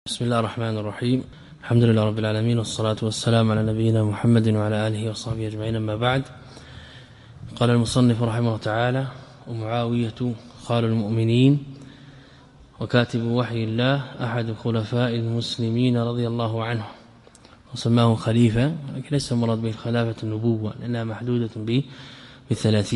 بسم الله الرحمن الرحيم. الحمد لله رب العالمين، والصلاة والسلام على نبينا محمد وعلى آله وصحبه أجمعين. أما بعد، قال المصنف رحمه الله تعالى: ومعاوية خال المؤمنين وكاتب وحي الله أحد خلفاء المسلمين رضي الله عنه، وسماه خليفة، لكن ليس مراد به الخلافة النبوة لأنها محدودة ب30.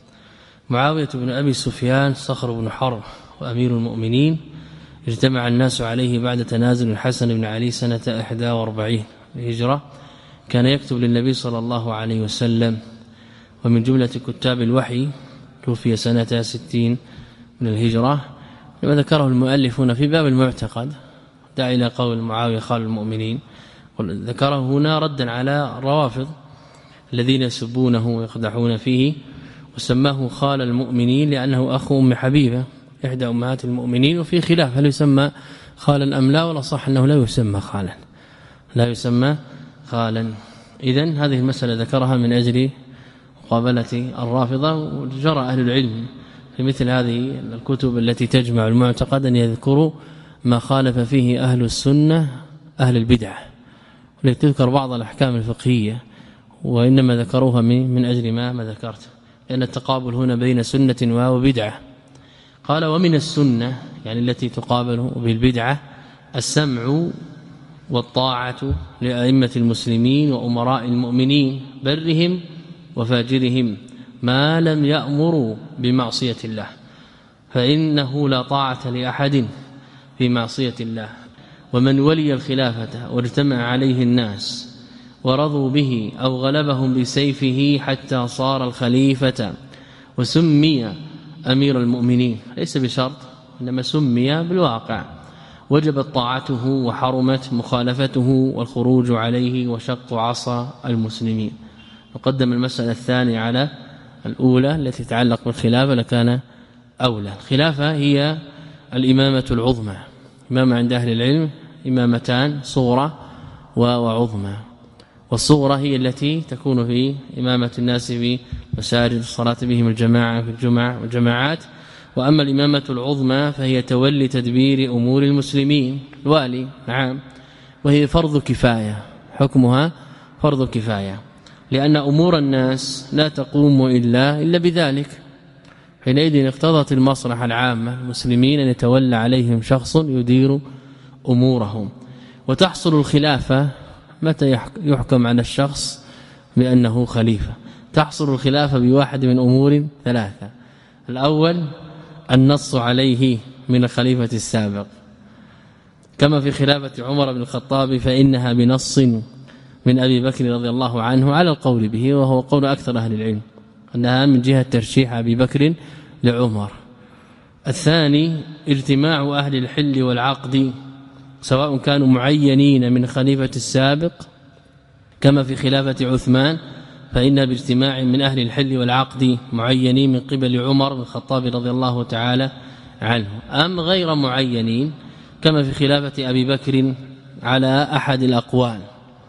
معاوية بن أبي سفيان صخر بن حرب وأمير المؤمنين، اجتمع الناس عليه بعد تنازل الحسن بن علي سنة 41 الهجرة. كان يكتب للنبي صلى الله عليه وسلم، ومن جملة كتاب الوحي، توفي سنة 60 من الهجرة. لما ذكره المؤلفون في باب المعتقد داعي إلى قول معاوية خال المؤمنين، ذكره هنا ردا على الروافض الذين يسبونه ويقدحون فيه، وسماه خال المؤمنين لأنه أخو أم حبيبة إحدى أمهات المؤمنين. وفي خلاف هل يسمى خالا أم لا، ولا صح أنه لا يسمى خالا، لا يسمى خالا. إذن هذه المسألة ذكرها من أجل مقابلة الرافضة. وجرى أهل العلم في مثل هذه الكتب التي تجمع المعتقد أن يذكروا ما خالف فيه أهل السنة أهل البدعة، ولتذكر بعض الأحكام الفقهية، وإنما ذكروها من أجل ما ذكرت، لأن التقابل هنا بين سنة وبدعة. قال: ومن السنة يعني التي تقابل بالبدعة السمع والطاعة لأئمة المسلمين وأمراء المؤمنين برهم وفاجرهم ما لم يأمروا بمعصية الله، فإنه لا طاعة لأحد في معصية الله. ومن ولي الخلافة واجتمع عليه الناس ورضوا به أو غلبهم بسيفه حتى صار الخليفة وسمي أمير المؤمنين، ليس بشرط إنما سمي بالواقع، وجبت طاعته وحرمت مخالفته والخروج عليه وشق عصا المسلمين. نقدم المسألة الثانية على الأولى التي تتعلق بالخلافة لكان أولى. الخلافة هي الإمامة العظمى. إمامة عند أهل العلم إمامتان، صغرى وعظمى. والصغرى هي التي تكون في إمامة الناس في مساجد الصلاة بهم الجماعة في الجمع والجماعات. وأما الإمامة العظمى فهي تولي تدبير أمور المسلمين، الوالي، نعم، وهي فرض كفاية، حكمها فرض كفاية، لأن أمور الناس لا تقوم إلا بذلك. حينئذ اقتضت المصلحة العامة المسلمين أن يتولى عليهم شخص يدير أمورهم. وتحصل الخلافة متى يحكم على الشخص بأنه خليفة؟ تحصل الخلافة بواحد من أمور ثلاثة: الأول النص عليه من الخليفة السابق، كما في خلافة عمر بن الخطاب فإنها بنص من أبي بكر رضي الله عنه على القول به، وهو قول أكثر أهل العلم أنها من جهة ترشيح أبي بكر لعمر. الثاني اجتماع أهل الحل والعقد، سواء كانوا معينين من خليفة السابق كما في خلافة عثمان فإن باجتماع من أهل الحل والعقد معينين من قبل عمر بن الخطاب رضي الله تعالى عنه، أم غير معينين كما في خلافة أبي بكر على أحد الأقوال،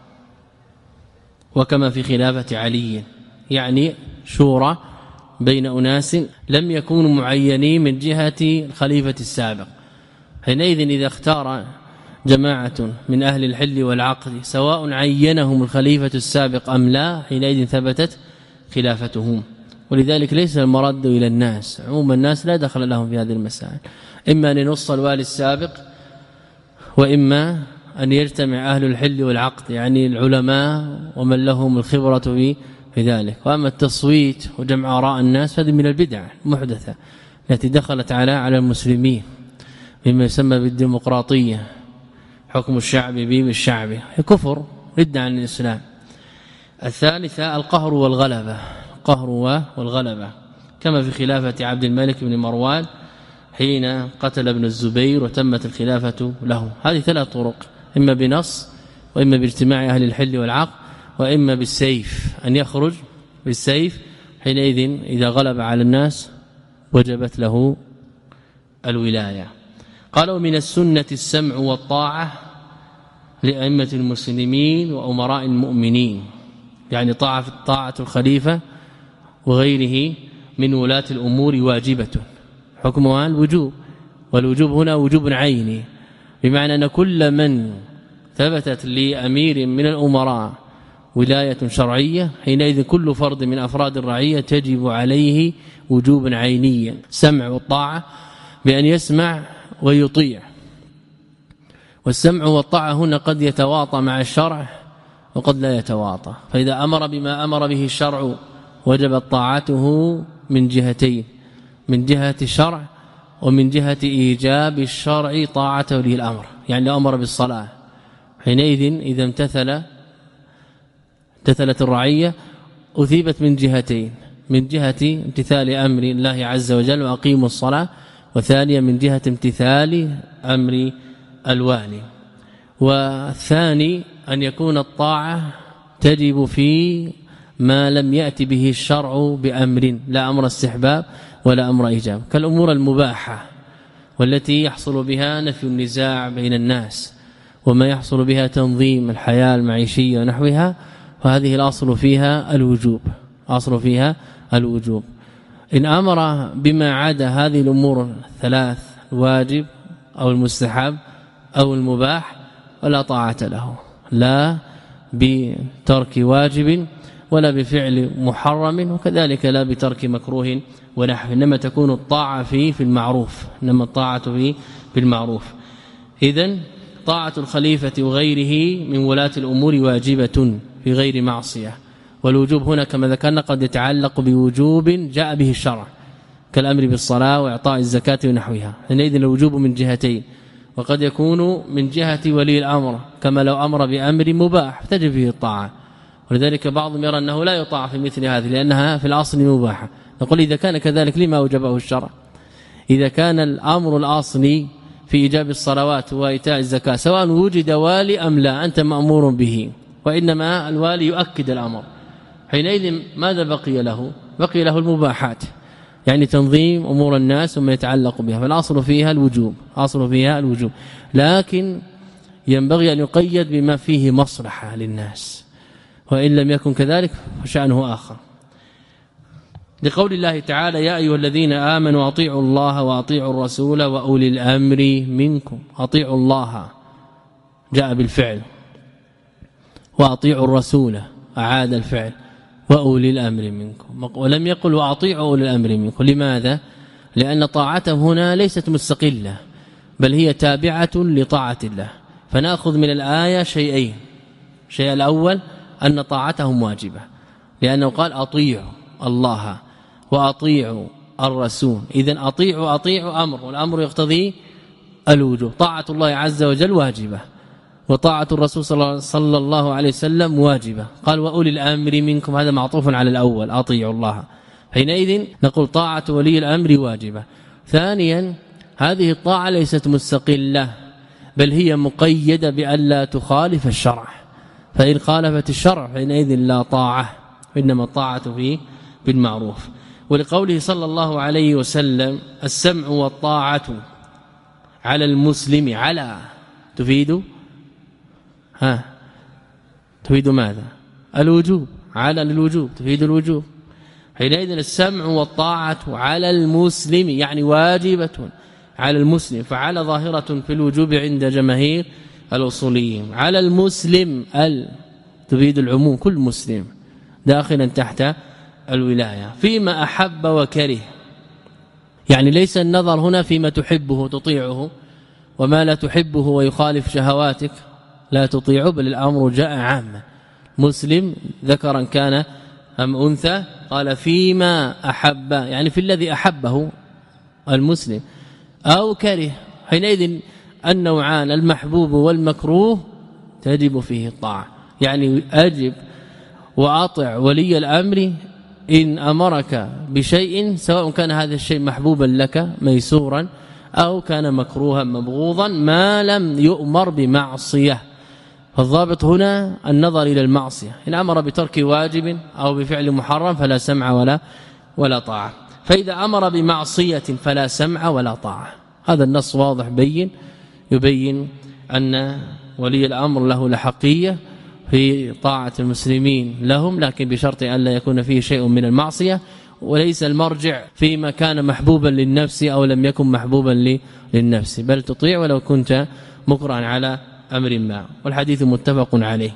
وكما في خلافة علي، يعني شورى بين أناس لم يكونوا معينين من جهة الخليفة السابق. حينئذ إذا اختار جماعة من أهل الحل والعقد سواء عينهم الخليفة السابق أم لا، حينئذ ثبتت خلافتهم. ولذلك ليس المرد إلى الناس، عموم الناس لا دخل لهم في هذه المسائل، إما أن ينص الوالي السابق، وإما أن يجتمع أهل الحل والعقد يعني العلماء ومن لهم الخبرة في ذلك. وأما التصويت وجمع آراء الناس هذه من البدع المحدثة التي دخلت على المسلمين مما يسمى بالديمقراطية، حكم الشعب بالشعب، كفر رد عن الإسلام. الثالثة القهر والغلبة، القهر والغلبة، كما في خلافة عبد الملك بن مروان حين قتل ابن الزبير وتمت الخلافة له. هذه ثلاث طرق: إما بنص، وإما باجتماع أهل الحل والعقد، وإما بالسيف، أن يخرج بالسيف. حينئذ إذا غلب على الناس وجبت له الولاية. قالوا: من السنة السمع والطاعة لأئمة المسلمين وأمراء المؤمنين، يعني طاعة الخليفة وغيره من ولاة الأمور واجبة، حكمها الوجوب، والوجوب هنا وجوب عيني، بمعنى أن كل من ثبتت لأمير من الأمراء ولاية شرعية حينئذ كل فرد من أفراد الرعية تجب عليه وجوبا عينيا سمع والطاعة بأن يسمع ويطيع. والسمع والطاعة هنا قد يتواطى مع الشرع وقد لا يتواطى، فإذا أمر بما أمر به الشرع وجبت طاعته من جهتين، من جهة الشرع ومن جهة إيجاب الشرع طاعة ولي الأمر. يعني لو أمر بالصلاة حينئذ إذا امتثلت الرعية أثيبت من جهتين، من جهة امتثال أمر الله عز وجل وأقيموا الصلاة، وثانيا من جهة امتثال أمر الوالي. والثاني أن يكون الطاعة تجب في ما لم يأتي به الشرع بأمر، لا أمر استحباب ولا أمر إيجاب، كالأمور المباحة والتي يحصل بها نفي النزاع بين الناس وما يحصل بها تنظيم الحياة المعيشية ونحوها، وهذه الأصل فيها الوجوب، أصل فيها الوجوب. إن أمر بما عدا هذه الأمور الثلاث، الواجب أو المستحب أو المباح، ولا طاعة له، لا بترك واجب ولا بفعل محرم، وكذلك لا بترك مكروه ونحو، إنما تكون الطاعة في المعروف، إنما الطاعة في المعروف. إذن طاعة الخليفة وغيره من ولاة الأمور واجبة في غير معصية. والوجوب هنا كما ذكرنا قد يتعلق بوجوب جاء به الشرع كالأمر بالصلاة وإعطاء الزكاة ونحوها، حينئذ الوجوب من جهتين، وقد يكون من جهة ولي الأمر كما لو أمر بأمر مباح تجب فيه الطاعة، ولذلك بعضهم يرى أنه لا يطاع في مثل هذه لأنها في الأصل مباحة. نقول إذا كان كذلك لما أوجبه الشرع؟ إذا كان الأمر الأصلي في إيجاب الصلوات وإيتاء الزكاة سواء وجد والي أم لا أنت مأمور به، وإنما الوالي يؤكد الأمر، حينئذ ماذا بقي له؟ بقي له المباحات، يعني تنظيم أمور الناس وما يتعلق بها، فالأصل فيها الوجوب، أصل فيها الوجوب، لكن ينبغي أن يقيد بما فيه مصلحة للناس، وإن لم يكن كذلك فشأنه آخر. لقول الله تعالى يا أيها الذين آمنوا أطيعوا الله وأطيعوا الرسول وأولي الأمر منكم. أطيعوا الله جاء بالفعل، وأطيعوا الرسول أعاد الفعل، وأولي الأمر منكم، ولم يقل وأطيعوا أولي الأمر منكم. لماذا؟ لأن طاعته هنا ليست مستقلة بل هي تابعة لطاعة الله. فنأخذ من الآية شيئين، الشيء الأول أن طاعتهم واجبة لأنه قال أطيعوا الله وأطيعوا الرسول، إذن أطيعوا أمر، والأمر يقتضي الوجوب، طاعة الله عز وجل واجبة وطاعة الرسول صلى الله عليه وسلم واجبة. قال وأولي الأمر منكم، هذا معطوف على الأول أطيعوا الله، حينئذ نقول طاعة ولي الأمر واجبة. ثانيا هذه الطاعة ليست مستقلة بل هي مقيدة بألا تخالف الشرع، فإن خالفت الشرع حينئذ لا طاعة، إنما الطاعة فيه بالمعروف. ولقوله صلى الله عليه وسلم السمع والطاعة على المسلم، على تفيد ماذا؟ الوجوب، على الوجوب تفيد الوجوب، حينئذ السمع والطاعة على المسلم يعني واجبة على المسلم، فعلى ظاهرة في الوجوب عند جماهير الأصوليين. على المسلم تفيد العموم، كل مسلم داخلا تحت الولاية فيما أحب وكره، يعني ليس النظر هنا فيما تحبه تطيعه وما لا تحبه ويخالف شهواتك لا تطيعه، بل الأمر جاء عاما، مسلم ذكرا كان أم أنثى، قال فيما أحب يعني في الذي أحبه المسلم أو كره، حينئذ النوعان المحبوب والمكروه تجب فيه الطاعة، يعني أجب وأطع ولي الأمر إن أمرك بشيء سواء كان هذا الشيء محبوبا لك ميسورا أو كان مكروها مبغوضا ما لم يؤمر بمعصية. فالضابط هنا النظر إلى المعصية، إن أمر بترك واجب أو بفعل محرم فلا سمع ولا طاعة، فإذا أمر بمعصية فلا سمع ولا طاعة. هذا النص واضح بين يبين أن ولي الأمر له لحقية في طاعة المسلمين لهم، لكن بشرط أن لا يكون فيه شيء من المعصية، وليس المرجع فيما كان محبوبا للنفس أو لم يكن محبوبا للنفس، بل تطيع ولو كنت مكرها على أمر ما، والحديث متفق عليه.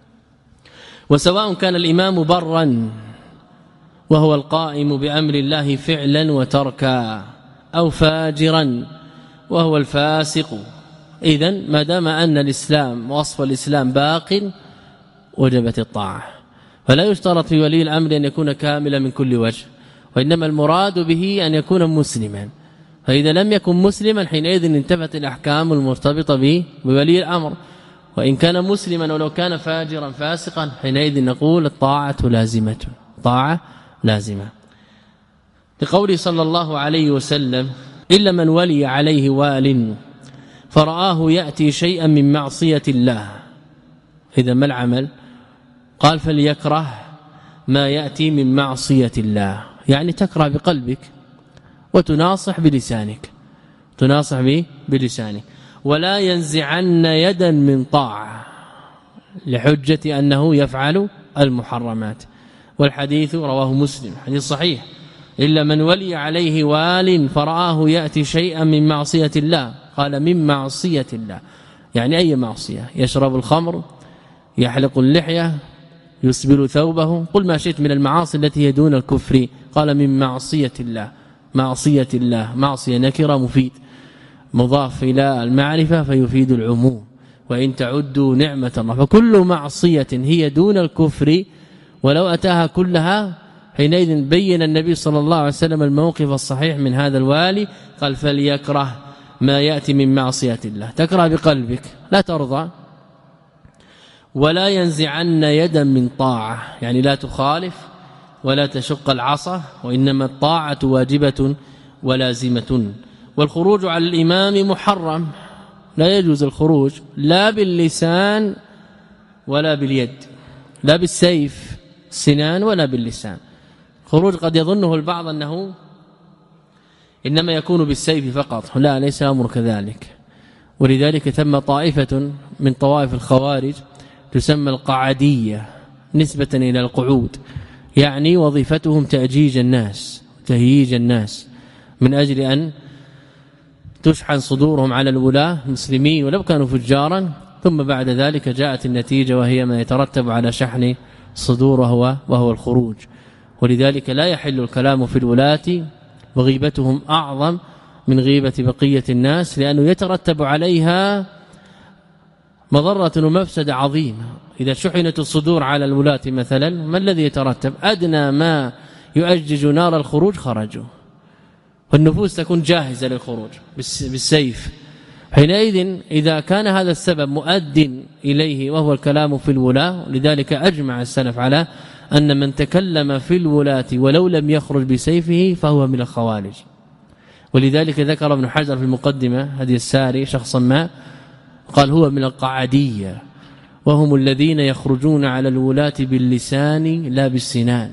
وسواء كان الإمام برا وهو القائم بأمر الله فعلا وتركا أو فاجرا وهو الفاسق، إذن ما دام أن الإسلام وصف الإسلام باق وجبت الطاعة. فلا يشترط في ولي الأمر أن يكون كاملا من كل وجه، وإنما المراد به أن يكون مسلما، فإذا لم يكن مسلما حينئذ انتفت الأحكام المرتبطة به بولي الأمر. وإن كان مسلما ولو كان فاجرا فاسقا حينئذ نقول الطاعة لازمة، طاعة لازمة. لقوله صلى الله عليه وسلم: إلا من ولي عليه وال فرآه يأتي شيئا من معصية الله. إذا ما العمل؟ قال: فليكره ما يأتي من معصية الله، يعني تكره بقلبك وتناصح بلسانك، تناصح بلسانك. ولا ينزعن يدا من طاعة لحجة أنه يفعل المحرمات. والحديث رواه مسلم، حديث صحيح: إلا من ولي عليه وال فرآه يأتي شيئا من معصية الله. قال: من معصية الله، يعني أي معصية؟ يشرب الخمر، يحلق اللحية، يسبل ثوبه، قل ما شئت من المعاصي التي هي دون الكفر. قال: من معصية الله. معصية الله، معصية نكرة مفيد، مضاف إلى المعرفة فيفيد العموم. وإن تعدوا نعمة الله، فكل معصية هي دون الكفر ولو أتاها كلها. حينئذ بين النبي صلى الله عليه وسلم الموقف الصحيح من هذا الوالي، قال: فليكره ما يأتي من معصية الله. تكره بقلبك، لا ترضى. ولا ينزعن يدا من طاعة، يعني لا تخالف ولا تشق العصا، وإنما الطاعة واجبة ولازمة. والخروج على الإمام محرم، لا يجوز الخروج لا باللسان ولا باليد، لا بالسيف السنان ولا باللسان. خروج قد يظنه البعض أنه إنما يكون بالسيف فقط، لا، ليس الأمر كذلك. ولذلك ثم طائفة من طوائف الخوارج تسمى القعدية نسبة إلى القعود، يعني وظيفتهم تأجيج الناس، تهييج الناس، من أجل أن تشحن صدورهم على الولاة المسلمين ولو كانوا فجارا، ثم بعد ذلك جاءت النتيجة وهي ما يترتب على شحن صدور وهو الخروج. ولذلك لا يحل الكلام في الولاة، وغيبتهم أعظم من غيبة بقية الناس، لأنه يترتب عليها مضرة ومفسدة عظيمة. إذا شحنت الصدور على الولاة مثلا، ما الذي يترتب؟ أدنى ما يؤجج نار الخروج خرجوا، والنفوس تكون جاهزة للخروج بالسيف. حينئذ إذا كان هذا السبب مؤد إليه وهو الكلام في الولاة، لذلك أجمع السلف على أن من تكلم في الولاة ولو لم يخرج بسيفه فهو من الخوارج. ولذلك ذكر ابن حجر في المقدمة هذه الساري شخصا ما، قال: هو من القعدية، وهم الذين يخرجون على الولاة باللسان لا بالسنان.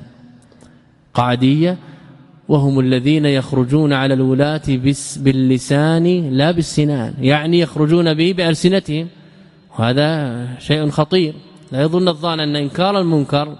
قعدية وهم الذين يخرجون على الولاة باللسان لا بالسنان، يعني يخرجون به بألسنتهم، وهذا شيء خطير. لا يظن الظان أن إنكار المنكر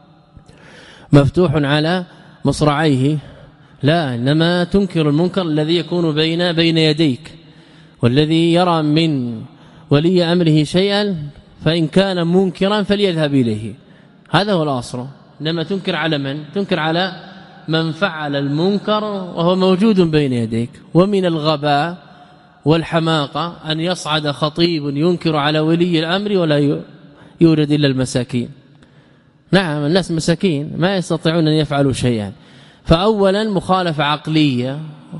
مفتوح على مصرعيه، لا، إنما تنكر المنكر الذي يكون بين يديك. والذي يرى من ولي أمره شيئا فإن كان منكرا فليذهب إليه، هذا هو الأصل. إنما تنكر على من؟ تنكر على من فعل المنكر وهو موجود بين يديك. ومن الغباء والحماقة أن يصعد خطيب ينكر على ولي الأمر ولا يورد إلا المساكين. نعم، الناس مساكين ما يستطيعون أن يفعلوا شيئا. فأولا مخالفة عقلية،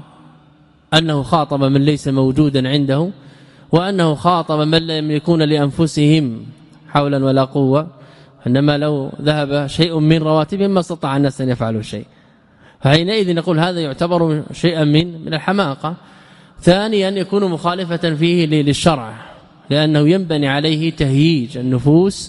أنه خاطب من ليس موجودا عنده، وأنه خاطب من لم يكون لأنفسهم حولا ولا قوة، إنما لو ذهب شيء من رواتبهم ما استطاع الناس أن يفعلوا شيء. فحينئذ نقول هذا يعتبر شيئا من الحماقة. ثانيا يكون مخالفة فيه للشرع، لأنه ينبني عليه تهييج النفوس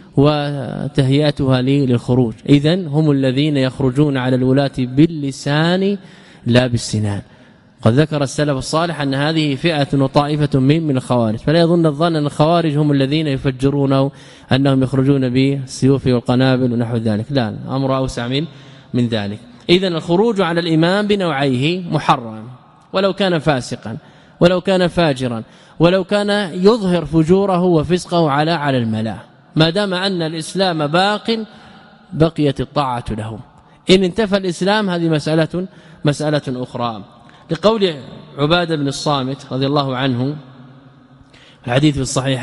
وتهيئتها للخروج. إذن هم الذين يخرجون على الولاة باللسان لا بالسنان. قد ذكر السلف الصالح أن هذه فئة وطائفة من الخوارج، فلا يظن الظن أن الخوارج هم الذين يفجرونه، أنهم يخرجون بالسيوف والقنابل ونحو ذلك، لا، الأمر أوسع من ذلك. إذن الخروج على الإمام بنوعيه محرم، ولو كان فاسقا ولو كان فاجرا ولو كان يظهر فجوره وفسقه على الملا، ما دام أن الإسلام باق بقيت الطاعة له. إن انتفى الإسلام هذه مسألة أخرى. لقول عبادة بن الصامت رضي الله عنه، الحديث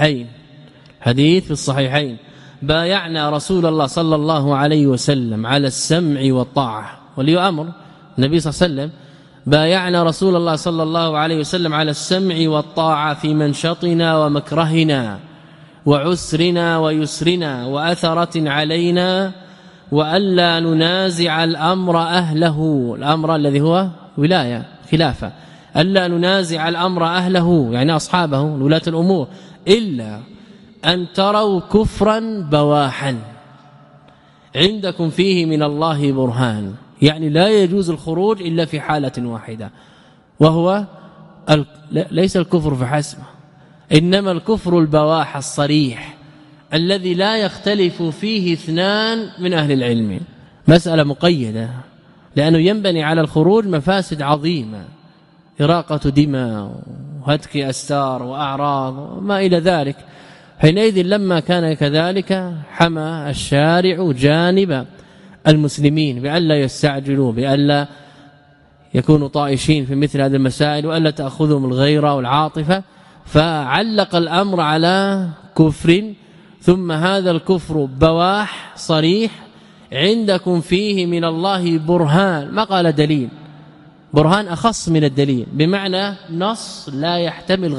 في الصحيحين بايعنا رسول الله صلى الله عليه وسلم على السمع والطاعة، ولي أمر النبي صلى الله عليه وسلم بايعنا رسول الله صلى الله عليه وسلم على السمع والطاعة في منشطنا ومكرهنا وعسرنا ويسرنا وأثرة علينا، وألا ننازع الأمر أهله، الأمر الذي هو ولاية خلافة، ألا ننازع الأمر أهله يعني أصحابه ولاة الأمور، إلا أن تروا كفرا بواحا عندكم فيه من الله برهان. يعني لا يجوز الخروج إلا في حالة واحدة، وهو ليس الكفر فحسب، إنما الكفر البواح الصريح الذي لا يختلف فيه اثنان من أهل العلم. مسألة مقيدة، لأنه ينبني على الخروج مفاسد عظيمة، إراقة دماء وهتك أستار وأعراض وما إلى ذلك. حينئذ لما كان كذلك حمى الشارع جانب المسلمين بألا يستعجلوا، بألا يكونوا طائشين في مثل هذه المسائل، وألا تأخذهم الغيرة والعاطفة، فعلق الأمر على كفر، ثم هذا الكفر بواح صريح عندكم فيه من الله برهان، ما قال دليل، برهان أخص من الدليل، بمعنى نص لا يحتمل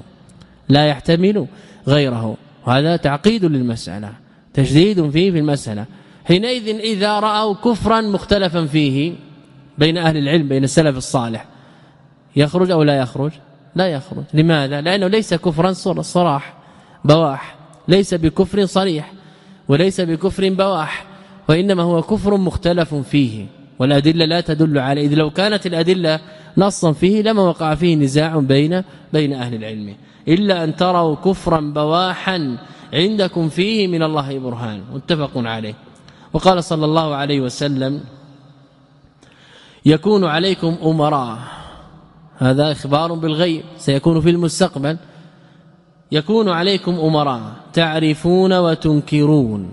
غيره، وهذا تعقيد للمسألة، تشديد فيه في المسألة. حينئذ إذا رأوا كفرا مختلفا فيه بين أهل العلم بين السلف الصالح، يخرج أو لا يخرج؟ لا يخرج. لماذا؟ لأنه ليس كفرا صراح بواح، ليس بكفر صريح وليس بكفر بواح، وإنما هو كفر مختلف فيه، والأدلة لا تدل عليه. إذ لو كانت الأدلة نصا فيه لما وقع فيه نزاع بين أهل العلم، إلا أن تروا كفرا بواحا عندكم فيه من الله برهان، متفق عليه. وقال صلى الله عليه وسلم: يكون عليكم أمراء، هذا إخبار بالغيب سيكون في المستقبل، يكون عليكم أمراء تعرفون وتنكرون،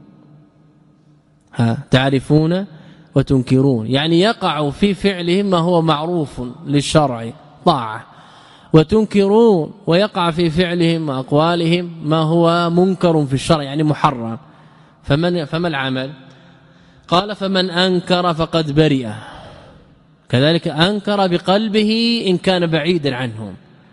تعرفون وتنكرون، يعني يقع في فعلهم ما هو معروف للشرع طاعة، وتنكرون ويقع في فعلهم وأقوالهم ما هو منكر في الشرع يعني محرم. فما العمل؟ قال: فمن أنكر فقد برئ، كذلك أنكر بقلبه إن كان بعيدا عنهم،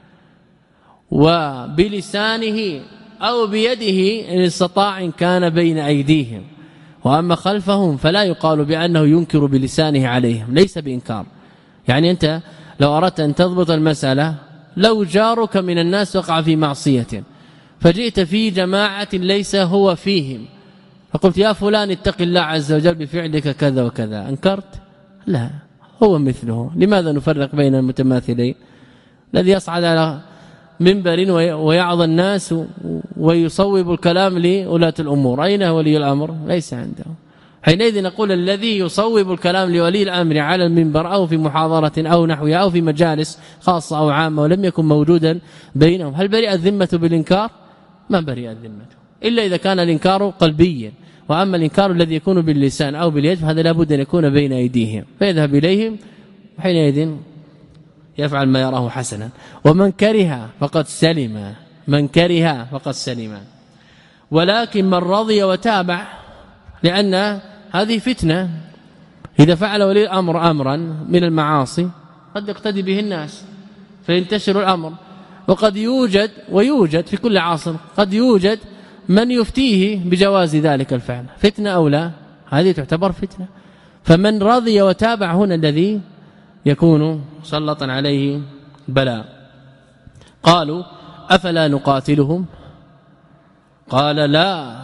وبلسانه أو بيده إن استطاع إن كان بين أيديهم، وأما خلفهم فلا يقال بأنه ينكر بلسانه عليهم، ليس بإنكار. يعني أنت لو أردت أن تضبط المسألة، لو جارك من الناس وقع في معصية فجئت في جماعة ليس هو فيهم، فقلت: يا فلان اتق الله عز وجل بفعلك كذا وكذا، أنكرت؟ لا، هو مثله. لماذا نفرق بين المتماثلين؟ الذي يصعد على منبر ويعظ الناس ويصوب الكلام لولاة الأمور، أين ولي الأمر؟ ليس عنده. حينئذ نقول: الذي يصوب الكلام لولي الأمر على المنبر أو في محاضرة أو نحوها أو في مجالس خاصة أو عامة ولم يكن موجودا بينهم، هل برئ الذمة بالإنكار؟ ما برئ الذمة، إلا إذا كان الإنكار قلبيا. وأما الإنكار الذي يكون باللسان أو باليد فهذا لابد أن يكون بين أيديهم، فيذهب إليهم وحينئذ يفعل ما يراه حسنا. ومن كره فقد سلم، من كره فقد سلم. ولكن من رضي وتابع، لأن هذه فتنة، إذا فعل ولي الأمر أمرا من المعاصي قد يقتدي به الناس فينتشر الأمر، وقد يوجد ويوجد في كل عصر قد يوجد من يفتيه بجواز ذلك الفعل، فتنة أو لا، هذه تعتبر فتنة. فمن رضي وتابع هنا الذي يكون سلطا عليه بلاء. قالوا: أفلا نقاتلهم؟ قال: لا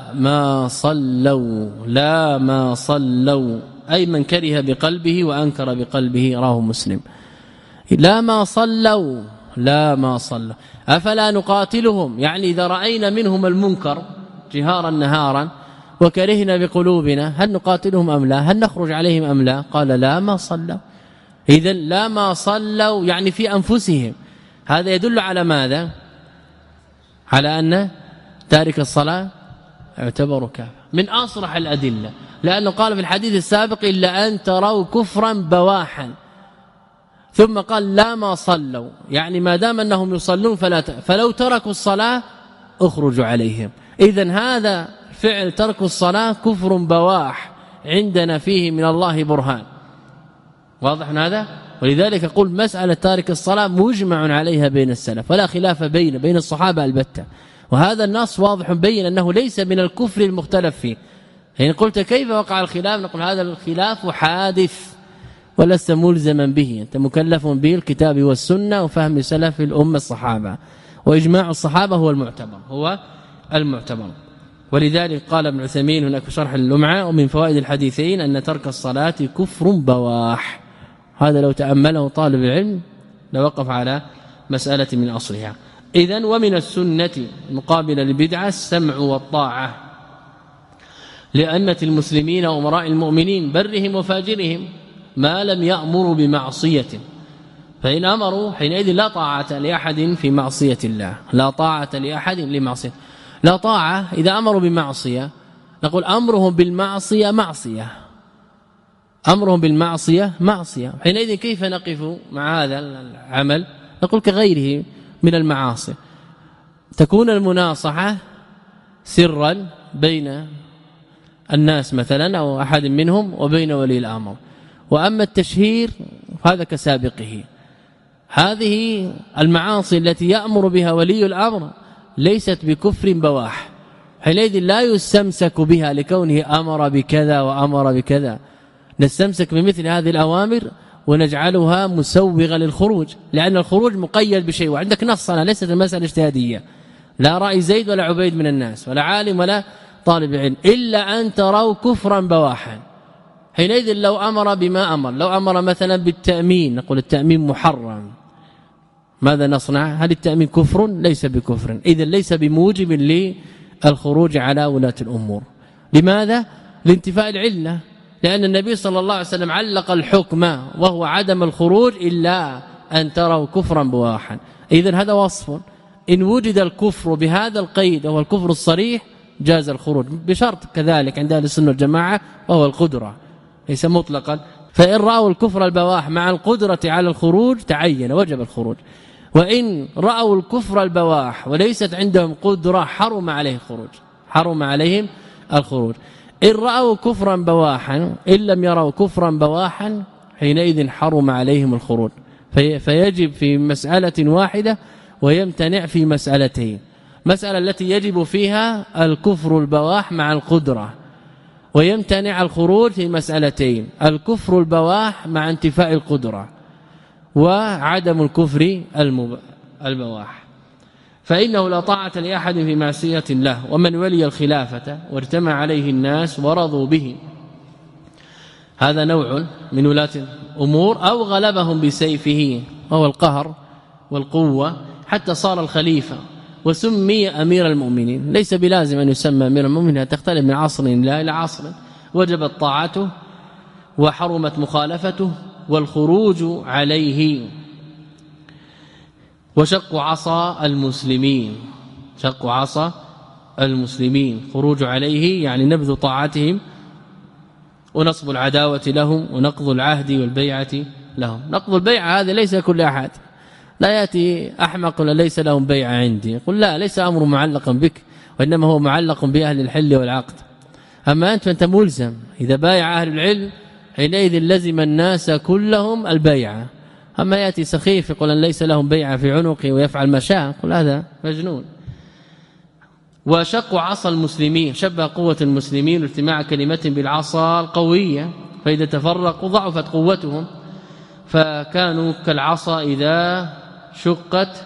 ما صلوا، أي من كره بقلبه وأنكر بقلبه، رواه مسلم. لا ما صلوا أفلا نقاتلهم، يعني إذا رأينا منهم المنكر جهارا نهارا وكرهنا بقلوبنا هل نقاتلهم أم لا؟ هل نخرج عليهم أم لا؟ قال: لا ما صلوا. إذن لا ما صلوا يعني في أنفسهم، هذا يدل على ماذا؟ على أن تارك الصلاة يعتبر كافر من أصرح الأدلة، لأنه قال في الحديث السابق إلا أن تروا كفرا بواحا، ثم قال لا ما صلوا، يعني ما دام أنهم يصلون فلو تركوا الصلاة اخرجوا عليهم. إذن هذا فعل ترك الصلاة كفر بواح عندنا فيه من الله برهان، واضح هذا؟ ولذلك أقول مسألة تارك الصلاة مجمع عليها بين السلف ولا خلاف بين الصحابة البتة، وهذا النص واضح بين أنه ليس من الكفر المختلف فيه. حين قلت كيف وقع الخلاف نقول هذا الخلاف حادث ولست ملزما به، أنت مكلف به الكتاب والسنة وفهم سلف الأمة الصحابة، وإجماع الصحابة هو المعتبر. ولذلك قال ابن عثيمين هناك في شرح اللمعة ومن فوائد الحديثين أن ترك الصلاة كفر بواح، هذا لو تأمله طالب العلم لوقف على مسألة من أصلها. إذن ومن السنة مقابلة للبدعة السمع والطاعة لأنة المسلمين وأمراء المؤمنين برهم وفاجرهم ما لم يأمروا بمعصية، فإن أمروا حينئذ لا طاعة لأحد في معصية الله، لا طاعة لأحد لمعصية، لا طاعة إذا أمروا بمعصية نقول أمرهم بالمعصية معصية، أمرهم بالمعصية معصية، حينئذ كيف نقف مع هذا العمل؟ نقول كغيره من المعاصي، تكون المناصحة سرا بين الناس مثلا أو أحد منهم وبين ولي الأمر، وأما التشهير هذا كسابقه. هذه المعاصي التي يأمر بها ولي الأمر ليست بكفر بواح، حينئذ لا يستمسك بها لكونه أمر بكذا وأمر بكذا، نستمسك بمثل هذه الأوامر ونجعلها مسوغة للخروج، لأن الخروج مقيد بشيء، وعندك نص أنا ليست المسألة اجتهادية، لا رأي زيد ولا عبيد من الناس ولا عالم ولا طالب علم، إلا أن تروا كفرا بواحا. حينئذ لو أمر بما أمر، لو أمر مثلا بالتأمين نقول التأمين محرم، ماذا نصنع؟ هل التأمين كفر؟ ليس بكفر، إذن ليس بموجب للخروج على ولاة الأمور. لماذا؟ لانتفاء العلة، لأن النبي صلى الله عليه وسلم علق الحكم وهو عدم الخروج إلا أن تروا كفرا بواحا. إذن هذا وصف، إن وجد الكفر بهذا القيد وهو الكفر الصريح جاز الخروج، بشرط كذلك عند أهل السنة والجماعة وهو القدرة ليس مطلقا، فإن رأوا الكفر البواح مع القدرة على الخروج تعين وجب الخروج، وإن رأوا الكفر البواح وليست عندهم قدرة حرم عليه الخروج، حرم عليهم الخروج. إن رأوا كفرا بواحا إن لم يروا كفرا بواحا حينئذ حرم عليهم الخروج، فيجب في مسألة واحدة ويمتنع في مسألتين، مسألة التي يجب فيها الكفر البواح مع القدرة، ويمتنع الخروج في مسألتين، الكفر البواح مع انتفاء القدرة وعدم الكفر البواح. فإنه لا طاعة لأحد في معصية الله، ومن ولي الخلافة واجتمع عليه الناس ورضوا به، هذا نوع من ولاة الأمور، أو غلبهم بسيفه وهو القهر والقوة حتى صار الخليفة وسمي أمير المؤمنين، ليس بلازم أن يسمى أمير المؤمنين، تختلف من عصر إلى عصر، وجبت طاعته وحرمت مخالفته والخروج عليه. وشق عصا المسلمين، شق عصا المسلمين خروج عليه يعني نبذ طاعتهم ونصب العداوة لهم ونقض العهد والبيعة لهم. نقض البيعة هذا ليس كل أحد، لا يأتي أحمق ولا ليس لهم بيعة عندي، يقول لا، ليس أمر معلقا بك، وإنما هو معلق بأهل الحل والعقد. أما أنت فأنت ملزم، إذا بايع أهل العلم حينئذ لزم الناس كلهم البيعة. أما يأتي سخيف يقول أن ليس لهم بيعة في عنقه ويفعل ما شاء، يقول هذا مجنون. وشق عصا المسلمين، شبه قوة المسلمين واجتماع كلمة بالعصا القوية، فإذا تفرقوا ضعفت قوتهم، فكانوا كالعصا إذا شقت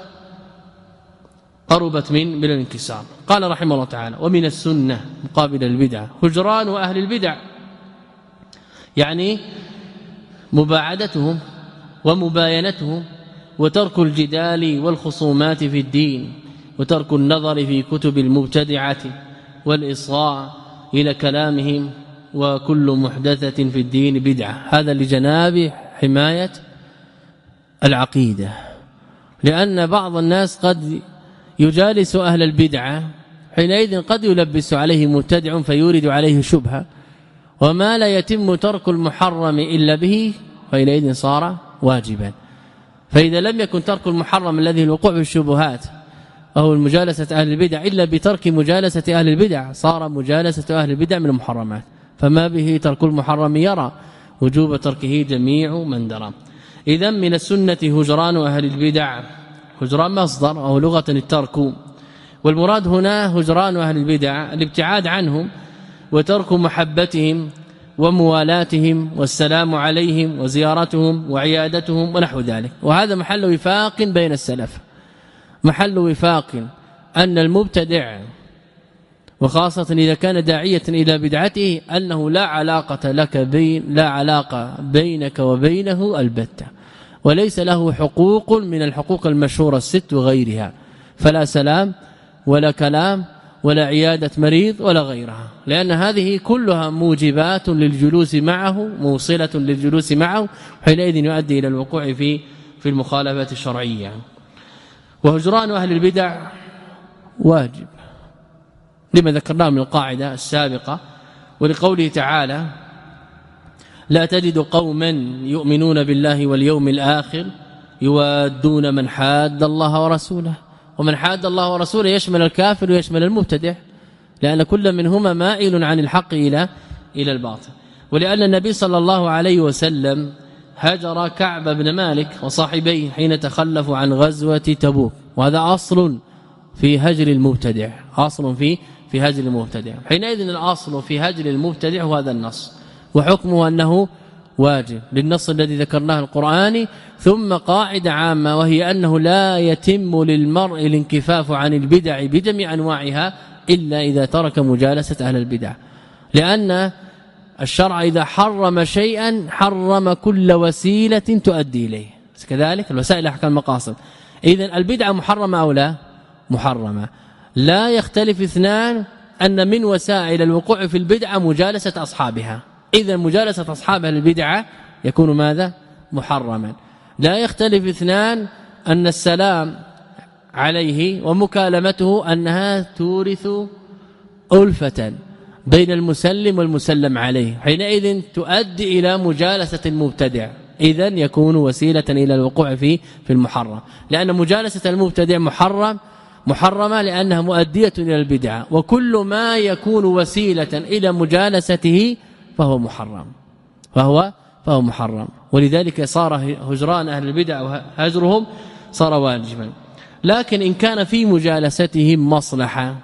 قربت من الانكسار. قال رحمه الله تعالى: ومن السنة مقابل البدعة هجران أهل البدع، يعني مباعدتهم ومباينتهم، وترك الجدال والخصومات في الدين، وترك النظر في كتب المبتدعة والإصغاء إلى كلامهم، وكل محدثة في الدين بدعة. هذا لجناب حماية العقيدة، لأن بعض الناس قد يجالس أهل البدعة حينئذ قد يلبس عليه مبتدع فيورد عليه شبهة، وما لا يتم ترك المحرم إلا به حينئذ صار واجبا. فإذا لم يكن ترك المحرم الذي الوقوع في الشبهات أو مجالسة أهل البدع إلا بترك مجالسة أهل البدع صار مجالسة أهل البدع من المحرمات، فما به ترك المحرم يرى وجوب تركه جميع من درى. إذا من السنة هجران أهل البدع، هجران مصدر أو لغة الترك، والمراد هنا هجران أهل البدع الابتعاد عنهم وترك محبتهم وموالاتهم والسلام عليهم وزيارتهم وعيادتهم ونحو ذلك. وهذا محل وفاق بين السلف، محل وفاق أن المبتدع وخاصة إذا كان داعية إلى بدعته أنه لا علاقة بينك وبينه البتة، وليس له حقوق من الحقوق المشهورة الست وغيرها، فلا سلام ولا كلام ولا عيادة مريض ولا غيرها، لأن هذه كلها موجبات للجلوس معه، موصلة للجلوس معه، حينئذ يؤدي إلى الوقوع في المخالفات الشرعية. وهجران أهل البدع واجب لما ذكرناه من القاعدة السابقة، ولقوله تعالى لا تجد قوما يؤمنون بالله واليوم الآخر يوادون من حاد الله ورسوله. ومن حاد الله ورسوله يشمل الكافر ويشمل المبتدع، لأن كل منهما مائل عن الحق إلى الباطل. ولأن النبي صلى الله عليه وسلم هجر كعب بن مالك وصاحبيه حين تخلفوا عن غزوة تبوك، وهذا أصل في هجر المبتدع، أصل في هجر المبتدع. حينئذ الأصل في هجر المبتدع هو هذا النص، وحكمه أنه واجب للنص الذي ذكرناه القرآني. ثم قاعدة عامة وهي أنه لا يتم للمرء الانكفاف عن البدع بجميع أنواعها إلا إذا ترك مجالسة أهل البدع، لأن الشرع إذا حرم شيئا حرم كل وسيلة تؤدي إليه، كذلك الوسائل أحكام المقاصد. إذن البدعة محرمة أو لا؟ محرمة. لا يختلف اثنان أن من وسائل الوقوع في البدعة مجالسة أصحابها، إذا مجالسة أصحابها البدعة يكون ماذا؟ محرما. لا يختلف اثنان أن السلام عليه ومكالمته أنها تورث ألفة بين المسلم والمسلم عليه، حينئذ تؤدي إلى مجالسة المبتدع، إذن يكون وسيلة إلى الوقوع في المحرم، لأن مجالسة المبتدع محرمة لأنها مؤدية إلى البدعة، وكل ما يكون وسيلة إلى مجالسته فهو محرم. ولذلك صار هجران أهل البدع وهجرهم صار واجبا. لكن إن كان في مجالستهم مصلحة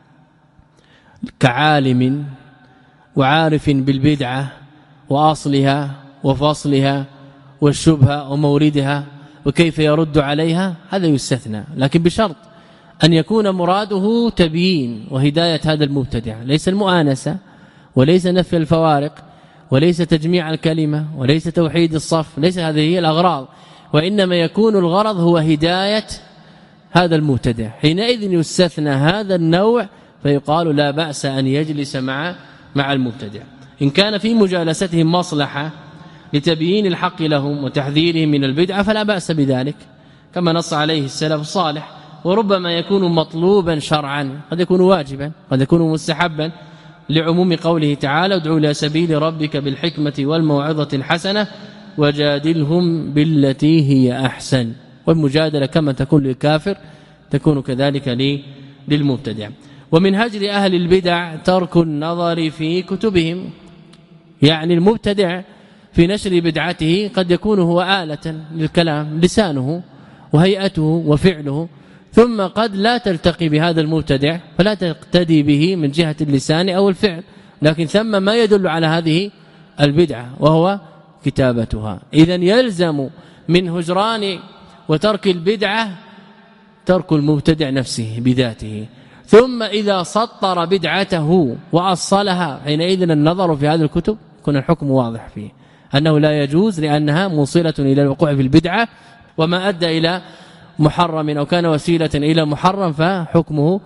كعالم وعارف بالبدعة وأصلها وفصلها والشبهة وموردها وكيف يرد عليها، هذا يستثنى، لكن بشرط أن يكون مراده تبيين وهداية هذا المبتدع، ليس المؤانسة وليس نفي الفوارق وليس تجميع الكلمة وليس توحيد الصف، ليس هذه هي الأغراض، وإنما يكون الغرض هو هداية هذا المبتدع. حينئذ يستثنى هذا النوع فيقال لا بأس أن يجلس مع المبتدع. إن كان في مجالستهم مصلحة لتبيين الحق لهم وتحذيرهم من البدعة فلا بأس بذلك، كما نص عليه السلف الصالح. وربما يكون مطلوبا شرعا، قد يكون واجبا، قد يكون مستحبا، لعموم قوله تعالى ادعوا إلى سبيل ربك بالحكمة والموعظة الحسنة وجادلهم بالتي هي أحسن. والمجادلة كما تكون للكافر تكون كذلك للمبتدع. ومن هجر أهل البدع ترك النظر في كتبهم، يعني المبتدع في نشر بدعته قد يكون هو آلة للكلام، لسانه وهيئته وفعله، ثم قد لا تلتقي بهذا المبتدع فلا تقتدي به من جهة اللسان أو الفعل، لكن ثم ما يدل على هذه البدعة وهو كتابتها. إذن يلزم من هجران وترك البدعة ترك المبتدع نفسه بذاته، ثم إذا سطر بدعته وأصلها حينئذ النظر في هذه الكتب يكون الحكم واضح فيه أنه لا يجوز، لأنها موصلة إلى الوقوع في البدعة، وما أدى إلى محرم أو كان وسيلة إلى محرم فحكمه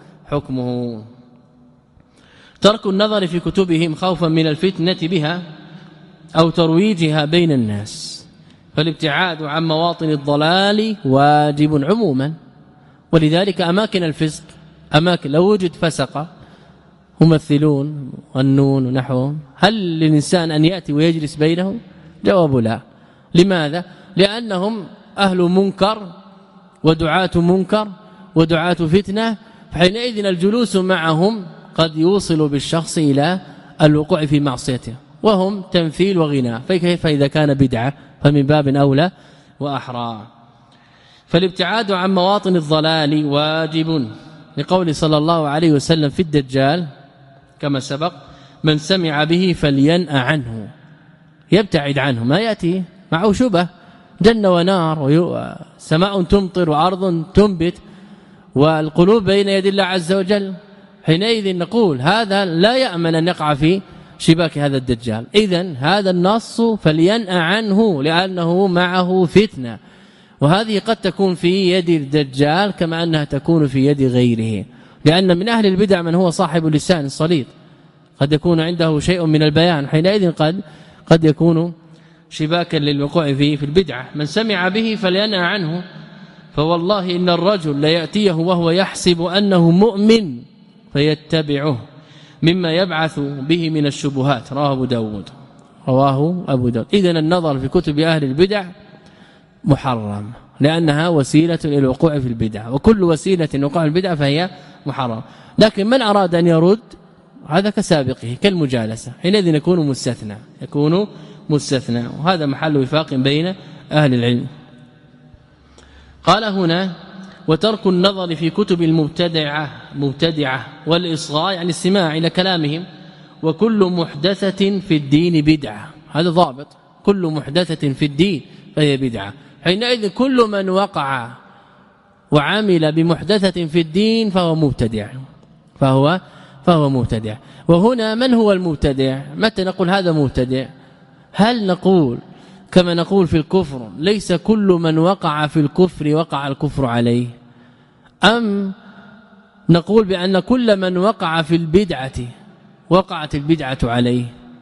ترك النظر في كتبهم خوفا من الفتنة بها أو ترويجها بين الناس. فالابتعاد عن مواطن الضلال واجب عموما، ولذلك أماكن الفسق أماكن لو وجد فسق ممثلون والنون ونحوهم هل للإنسان أن يأتي ويجلس بينهم؟ جواب لا. لماذا؟ لأنهم أهل منكر ودعاة منكر ودعاة فتنة، فحينئذ الجلوس معهم قد يوصل بالشخص إلى الوقوع في معصيته، وهم تمثيل وغناء، فكيف إذا كان بدعة؟ فمن باب أولى وأحرى. فالابتعاد عن مواطن الضلال واجب، لقول صلى الله عليه وسلم في الدجال كما سبق: من سمع به فلينأ عنه، يبتعد عنه، ما يأتي معه شبه جنة ونار وسماء تمطر وأرض تنبت والقلوب بين يد الله عز وجل، حينئذ نقول هذا لا يأمن أن يقع في شباك هذا الدجال. إذن هذا النص فلينأ عنه لأنه معه فتنة، وهذه قد تكون في يد الدجال كما أنها تكون في يد غيره، لأن من أهل البدع من هو صاحب لسان صليط قد يكون عنده شيء من البيان، حينئذ قد يكون شباكا للوقوع فيه في البدعة. من سمع به فلينأ عنه، فوالله إن الرجل ليأتيه وهو يحسب أنه مؤمن فيتبعه مما يبعث به من الشبهات. رواه أبو داود. إذن النظر في كتب أهل البدع محرم، لأنها وسيلة إلى الوقوع في البدع، وكل وسيلة للوقوع في البدع فهي محرم. لكن من أراد أن يرد هذا كسابقه كالمجالسة، حينئذ يكون مستثنى، وهذا محل وفاق بين أهل العلم. قال هنا: وترك النظر في كتب المبتدعة والإصغاء، يعني الاستماع إلى كلامهم. وكل محدثة في الدين بدعة، هذا ضابط، كل محدثة في الدين فهي بدعة. حينئذ كل من وقع وعمل بمحدثة في الدين فهو مبتدع. وهنا من هو المبتدع؟ متى نقول هذا مبتدع؟ هل نقول كما نقول في الكفر ليس كل من وقع في الكفر وقع الكفر عليه، أم نقول بأن كل من وقع في البدعة وقعت البدعة عليه؟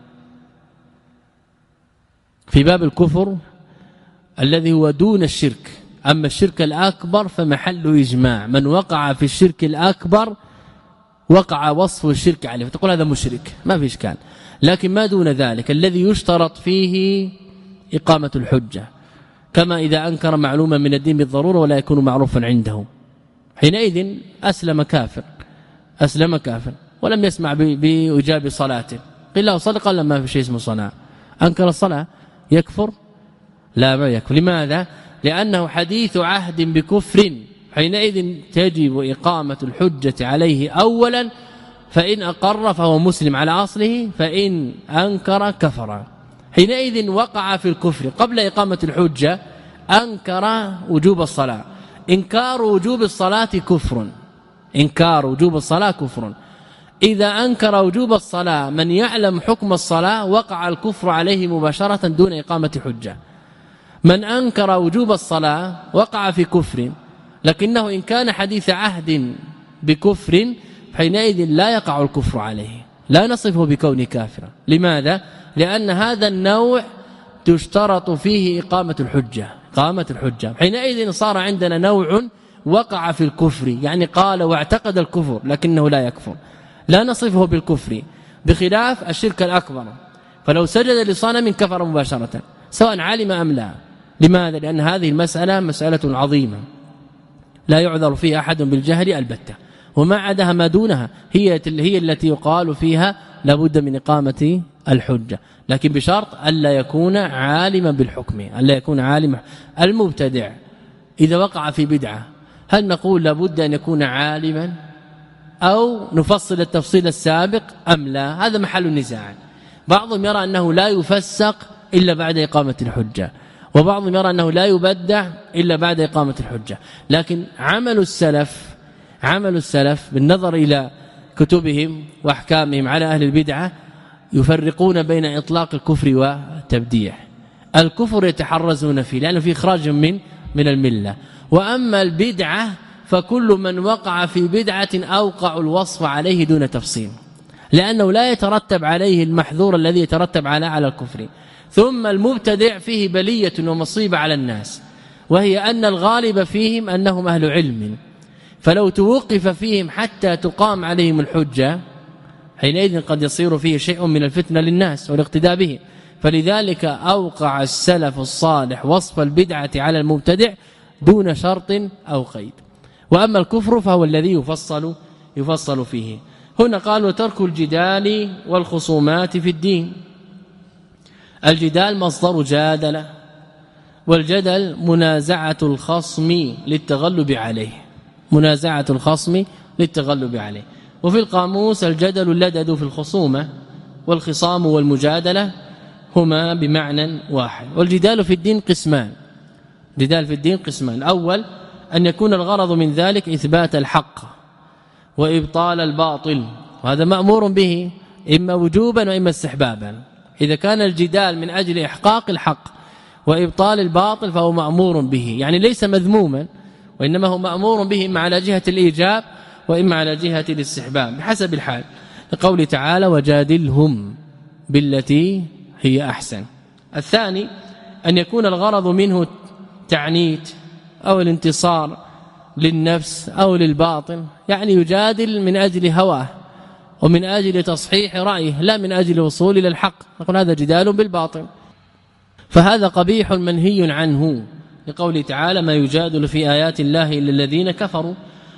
في باب الكفر الذي هو دون الشرك، أما الشرك الأكبر فمحل إجماع، من وقع في الشرك الأكبر وقع وصف الشرك عليه، فتقول هذا مشرك ما في إشكال. لكن ما دون ذلك الذي يشترط فيه إقامة الحجة، كما إذا أنكر معلوما من الدين بالضرورة ولا يكون معروفا عنده، حينئذ أسلم كافر ولم يسمع بإجاب صلاته، قيل له صلى، قال ما في شيء اسمه صلاة، أنكر الصلاة، يكفر؟ لا، ما يكفر. لماذا؟ لأنه حديث عهد بكفر، حينئذ تجب إقامة الحجة عليه أولا، فإن أقر فهو مسلم على أصله، فإن أنكر كفر. حينئذ وقع في الكفر قبل إقامة الحجة، أنكر وجوب الصلاة، إنكار وجوب الصلاة كفر. إذا أنكر وجوب الصلاة من يعلم حكم الصلاة وقع الكفر عليه مباشرة دون إقامة حجة. من أنكر وجوب الصلاة وقع في كفر، لكنه إن كان حديث عهد بكفر حينئذ لا يقع الكفر عليه، لا نصفه بكونه كافرا. لماذا؟ لأن هذا النوع تشترط فيه إقامة الحجة. حينئذ صار عندنا نوع وقع في الكفر، يعني قال واعتقد الكفر لكنه لا يكفر، لا نصفه بالكفر، بخلاف الشرك الأكبر، فلو سجد لصنم كفر مباشرة سواء علم أم لا. لماذا؟ لأن هذه المسألة مسألة عظيمة لا يعذر فيها أحد بالجهل البتة، وما عدها ما دونها هي التي يقال فيها لابد من إقامة الحجة، لكن بشرط ألا يكون عالما بالحكم، ألا يكون عالما. المبتدع إذا وقع في بدعة هل نقول لابد أن يكون عالما أو نفصل التفصيل السابق أم لا؟ هذا محل النزاع. بعضهم يرى أنه لا يفسق إلا بعد إقامة الحجة، وبعضهم يرى أنه لا يبدع إلا بعد إقامة الحجة. لكن عمل السلف بالنظر إلى كتبهم وأحكامهم على أهل البدعة يفرقون بين إطلاق الكفر والتبديع. الكفر يتحرزون فيه لأنه فيه إخراج من الملة، وأما البدعة فكل من وقع في بدعة أوقع الوصف عليه دون تفصيل، لأنه لا يترتب عليه المحذور الذي يترتب على الكفر. ثم المبتدع فيه بلية ومصيبة على الناس، وهي أن الغالب فيهم أنهم أهل علم، فلو توقف فيهم حتى تقام عليهم الحجة حينئذ قد يصير فيه شيء من الفتنة للناس والاقتداء به. فلذلك أوقع السلف الصالح وصف البدعة على المبتدع دون شرط أو قيد. وأما الكفر فهو الذي يفصل فيه. هنا قال وترك الجدال والخصومات في الدين. الجدال مصدر جادل، والجدل منازعة الخصم للتغلب عليه، منازعة الخصم للتغلب عليه. وفي القاموس الجدل اللدد في الخصومة، والخصام والمجادلة هما بمعنى واحد. والجدال في الدين قسمان، جدال في الدين قسمان. أول أن يكون الغرض من ذلك إثبات الحق وإبطال الباطل، وهذا مأمور به إما وجوبا وإما استحبابا. إذا كان الجدال من أجل إحقاق الحق وإبطال الباطل فهو مأمور به، يعني ليس مذموما، وإنما هو مأمور به إما على جهة الإيجاب وإما على جهة الاستحباب بحسب الحال، لقوله تعالى وجادلهم بالتي هي أحسن. الثاني أن يكون الغرض منه تعنيت أو الانتصار للنفس أو للباطل، يعني يجادل من أجل هواه ومن أجل تصحيح رأيه لا من أجل الوصول إلى الحق، نقول هذا جدال بالباطل، فهذا قبيح منهي عنه، لقوله تعالى ما يجادل في آيات الله إلا الذين كفروا،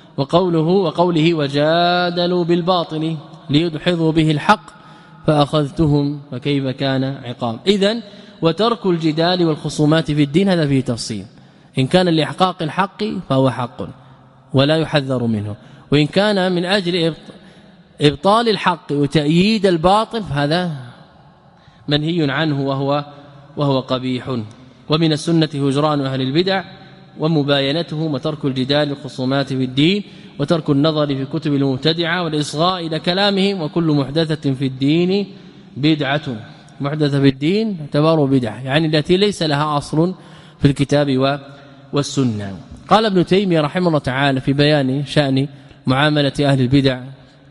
وقوله وجادلوا بالباطل ليدحضوا به الحق فأخذتهم فكيف كان عقاب. إذن وترك الجدال والخصومات في الدين هذا فيه تفصيل، إن كان لإحقاق الحق فهو حق ولا يحذر منه، وإن كان من أجل إبطال الحق وتأييد الباطل فهذا منهي عنه وهو قبيح. ومن السنة هجران أهل البدع ومباينتهم، وترك الجدال والخصومات في الدين، وترك النظر في كتب المبتدعة والإصغاء إلى كلامهم، وكل محدثة في الدين بدعة. محدثة في الدين تعتبر بدعة، يعني التي ليس لها أصل في الكتاب والسنة. قال ابن تيمية رحمه الله تعالى في بيان شأن معاملة أهل البدع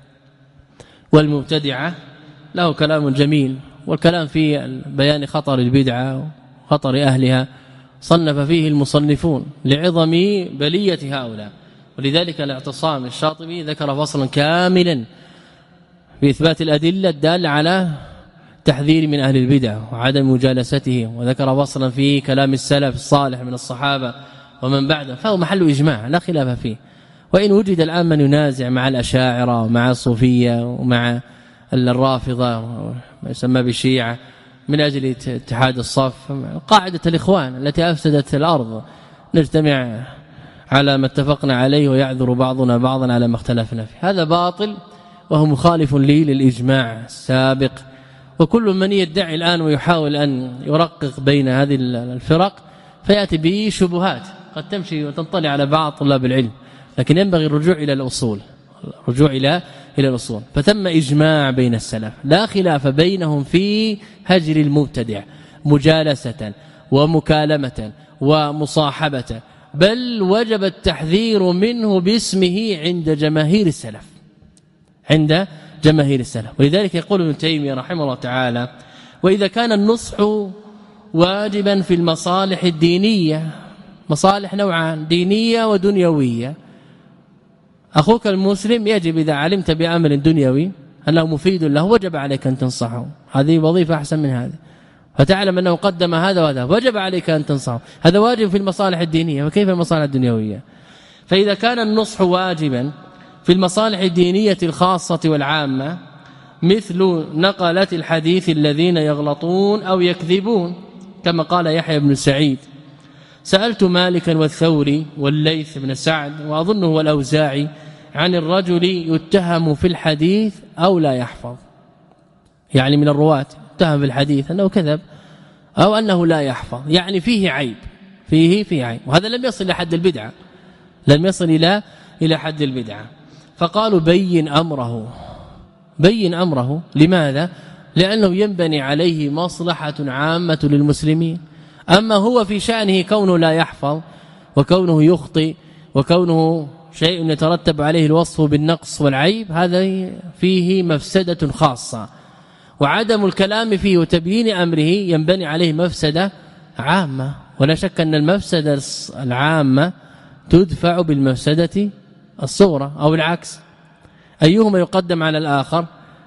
والمبتدعة له كلام جميل، والكلام في بيان خطر البدعة وخطر أهلها صنف فيه المصنفون لعظم بلية هؤلاء. ولذلك الاعتصام الشاطبي ذكر فصلا كاملا في إثبات الأدلة الدالة على تحذير من أهل البدع وعدم مجالستهم، وذكر فصلا في كلام السلف الصالح من الصحابة ومن بعده، فهو محل إجماع لا خلاف فيه. وإن وجد الآن من ينازع مع الأشاعرة ومع الصوفية ومع الرافضة ما يسمى بالشيعة من أجل اتحاد الصف، قاعدة الإخوان التي أفسدت الأرض، نجتمع على ما اتفقنا عليه ويعذر بعضنا بعضا على ما اختلفنا فيه، هذا باطل وهو مخالف لي للإجماع السابق. وكل من يدعي الآن ويحاول أن يرقق بين هذه الفرق فيأتي به شبهات قد تمشي وتنطلي على بعض طلاب العلم، لكن ينبغي الرجوع إلى الأصول، الرجوع إلى الأصول. فثم إجماع بين السلف لا خلاف بينهم في هجر المبتدع مجالسة ومكالمة ومصاحبة، بل وجب التحذير منه باسمه عند جماهير السلف، عند جماهير السلف. ولذلك يقول ابن تيمية رحمه الله تعالى وإذا كان النصح واجبا في المصالح الدينية، مصالح نوعان دينية ودنيوية، أخوك المسلم يجب إذا علمت بأمر دنيوي أنه مفيد له وجب عليك أن تنصحه، هذه وظيفة أحسن من هذا، فتعلم أنه قدم هذا وهذا وجب عليك أن تنصحه، هذا واجب في المصالح الدينية، وكيف المصالح الدنيوية؟ فإذا كان النصح واجبا في المصالح الدينية الخاصة والعامة مثل نقلة الحديث الذين يغلطون أو يكذبون، كما قال يحيى بن سعيد سألت مالكا والثوري والليث بن سعد وأظنه والأوزاعي عن الرجل يتهم في الحديث أو لا يحفظ، يعني من الرواة يتهم في الحديث أنه كذب أو أنه لا يحفظ، يعني فيه عيب، فيه عيب، وهذا لم يصل إلى حد البدعة، لم يصل إلى حد البدعة. فقالوا بين أمره. لماذا؟ لأنه ينبني عليه مصلحة عامة للمسلمين. أما هو في شأنه كونه لا يحفظ وكونه يخطئ وكونه شيء يترتب عليه الوصف بالنقص والعيب، هذا فيه مفسدة خاصة، وعدم الكلام فيه وتبيين أمره ينبني عليه مفسدة عامة، ولا شك أن المفسدة العامة تدفع بالمفسدة الصغرى أو العكس؟ أيهما يقدم على الآخر؟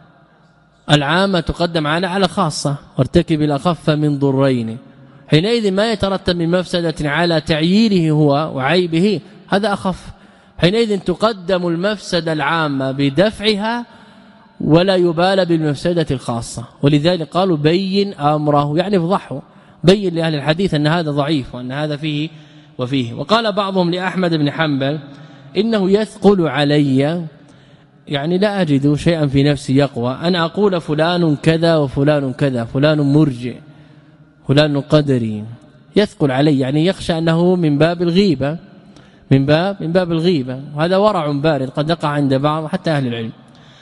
العامة تقدم على خاصة، وارتكب الأخف من ضرين. حينئذ ما يترتب من مفسدة على تعييره هو وعيبه هذا أخف، حينئذ تقدم المفسدة العامة بدفعها ولا يبال بالمفسدة الخاصة. ولذلك قالوا بين أمره، يعني افضحه، بين لأهل الحديث أن هذا ضعيف وأن هذا فيه وفيه. وقال بعضهم لأحمد بن حنبل إنه يثقل علي، يعني لا أجد شيئا في نفسي يقوى أن أقول فلان كذا وفلان كذا، فلان مرجئ فلان قدري، يثقل علي، يعني يخشى أنه من باب الغيبة، من باب الغيبة، وهذا ورع بارد قد يقع عند بعض حتى أهل العلم.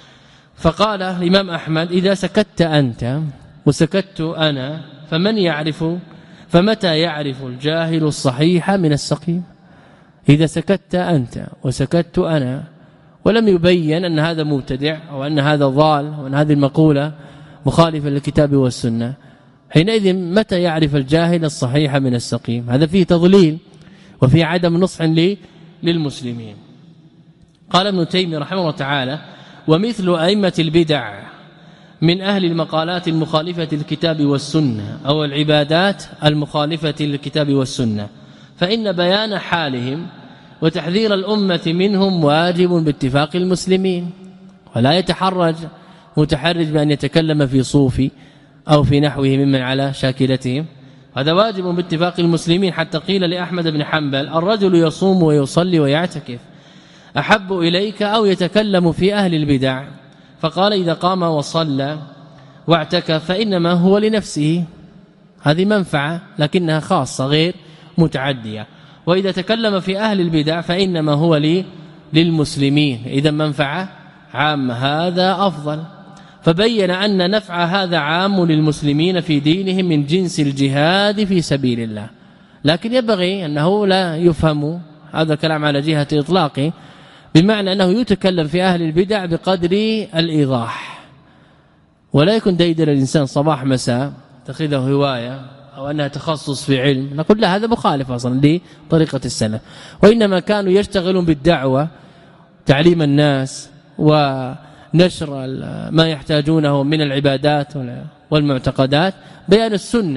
فقال الإمام أحمد إذا سكت أنت وسكت أنا فمن يعرف، فمتى يعرف الجاهل الصحيح من السقيم؟ إذا سكت أنت وسكت أنا ولم يبين أن هذا مبتدع أو أن هذا ضال وأن هذه المقولة مخالفة للكتاب والسنة، حينئذ متى يعرف الجاهل الصحيح من السقيم؟ هذا فيه تضليل وفيه عدم نصح للمسلمين. قال ابن تيمية رحمه الله تعالى ومثل أئمة البدع من أهل المقالات المخالفة للكتاب والسنة أو العبادات المخالفة للكتاب والسنة، فإن بيان حالهم وتحذير الأمة منهم واجب باتفاق المسلمين، ولا يتحرج متحرج بأن يتكلم في صوفي أو في نحوه ممن على شاكلتهم، هذا واجب باتفاق المسلمين. حتى قيل لأحمد بن حنبل الرجل يصوم ويصلي ويعتكف أحب إليك أو يتكلم في أهل البدع؟ فقال إذا قام وصلى واعتكف فإنما هو لنفسه، هذه منفعة لكنها خاصة غير متعدية، وإذا تكلم في أهل البدع فإنما هو للمسلمين، إذا منفعة عامة، هذا أفضل. فبين أن نفع هذا عام للمسلمين في دينهم من جنس الجهاد في سبيل الله، لكن ينبغي أنه لا يفهم هذا الكلام على جهة إطلاقه، بمعنى أنه يتكلم في أهل البدع بقدر الإيضاح، ولا يكون ديدر الإنسان صباح مساء تأخذه هواية أو أنها تخصص في علم، نقول لا، هذا مخالف أصلا لطريقة السلف، وإنما كانوا يشتغلون بالدعوة، تعليم الناس ونشر ما يحتاجونه من العبادات والمعتقدات، بيان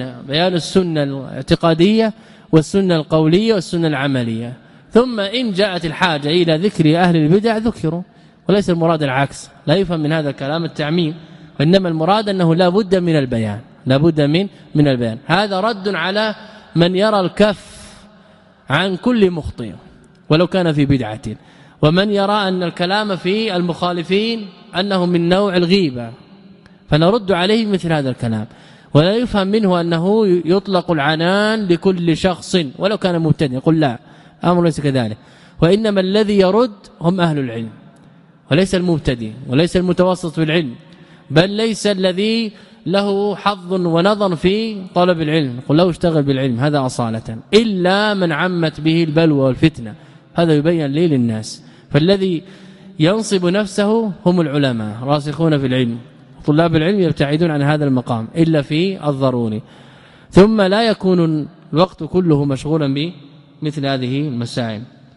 السنة الاعتقادية والسنة القولية والسنة العملية، ثم إن جاءت الحاجة إلى ذكر أهل البدع ذكروا، وليس المراد العكس، لا يفهم من هذا الكلام التعميم، وإنما المراد أنه لا بد من البيان، لا بد من البيان. هذا رد على من يرى الكف عن كل مخطئ ولو كان في بدعة، ومن يرى أن الكلام في المخالفين أنه من نوع الغيبة، فنرد عليه مثل هذا الكلام، ولا يفهم منه أنه يطلق العنان لكل شخص ولو كان مبتدئ، يقول لا، أمر ليس كذلك، وإنما الذي يرد هم أهل العلم، وليس المبتدئ وليس المتوسط في العلم، بل ليس الذي له حظ ونظر في طلب العلم، قل له اشتغل بالعلم، هذا أصالة، إلا من عمت به البلوى والفتنة، هذا يبين لي للناس. فالذي ينصب نفسه هم العلماء راسخون في العلم، طلاب العلم يبتعدون عن هذا المقام إلا في الضروري، ثم لا يكون الوقت كله مشغولا بمثل هذه المسائل.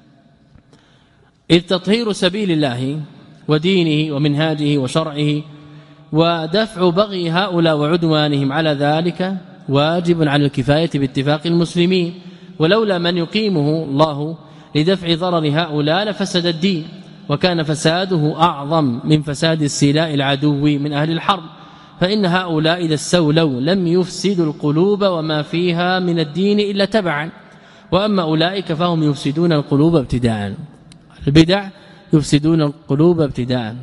إذ تطهير سبيل الله ودينه ومنهاجه وشرعه ودفع بغي هؤلاء وعدوانهم على ذلك واجب على الكفاية باتفاق المسلمين، ولولا من يقيمه الله لدفع ضرر هؤلاء لفسد الدين، وكان فساده أعظم من فساد السلاء العدو من أهل الحرب، فإن هؤلاء إذا استولوا لم يفسدوا القلوب وما فيها من الدين إلا تبعا، وأما أولئك فهم يفسدون القلوب ابتداء، البدع يفسدون القلوب ابتداء،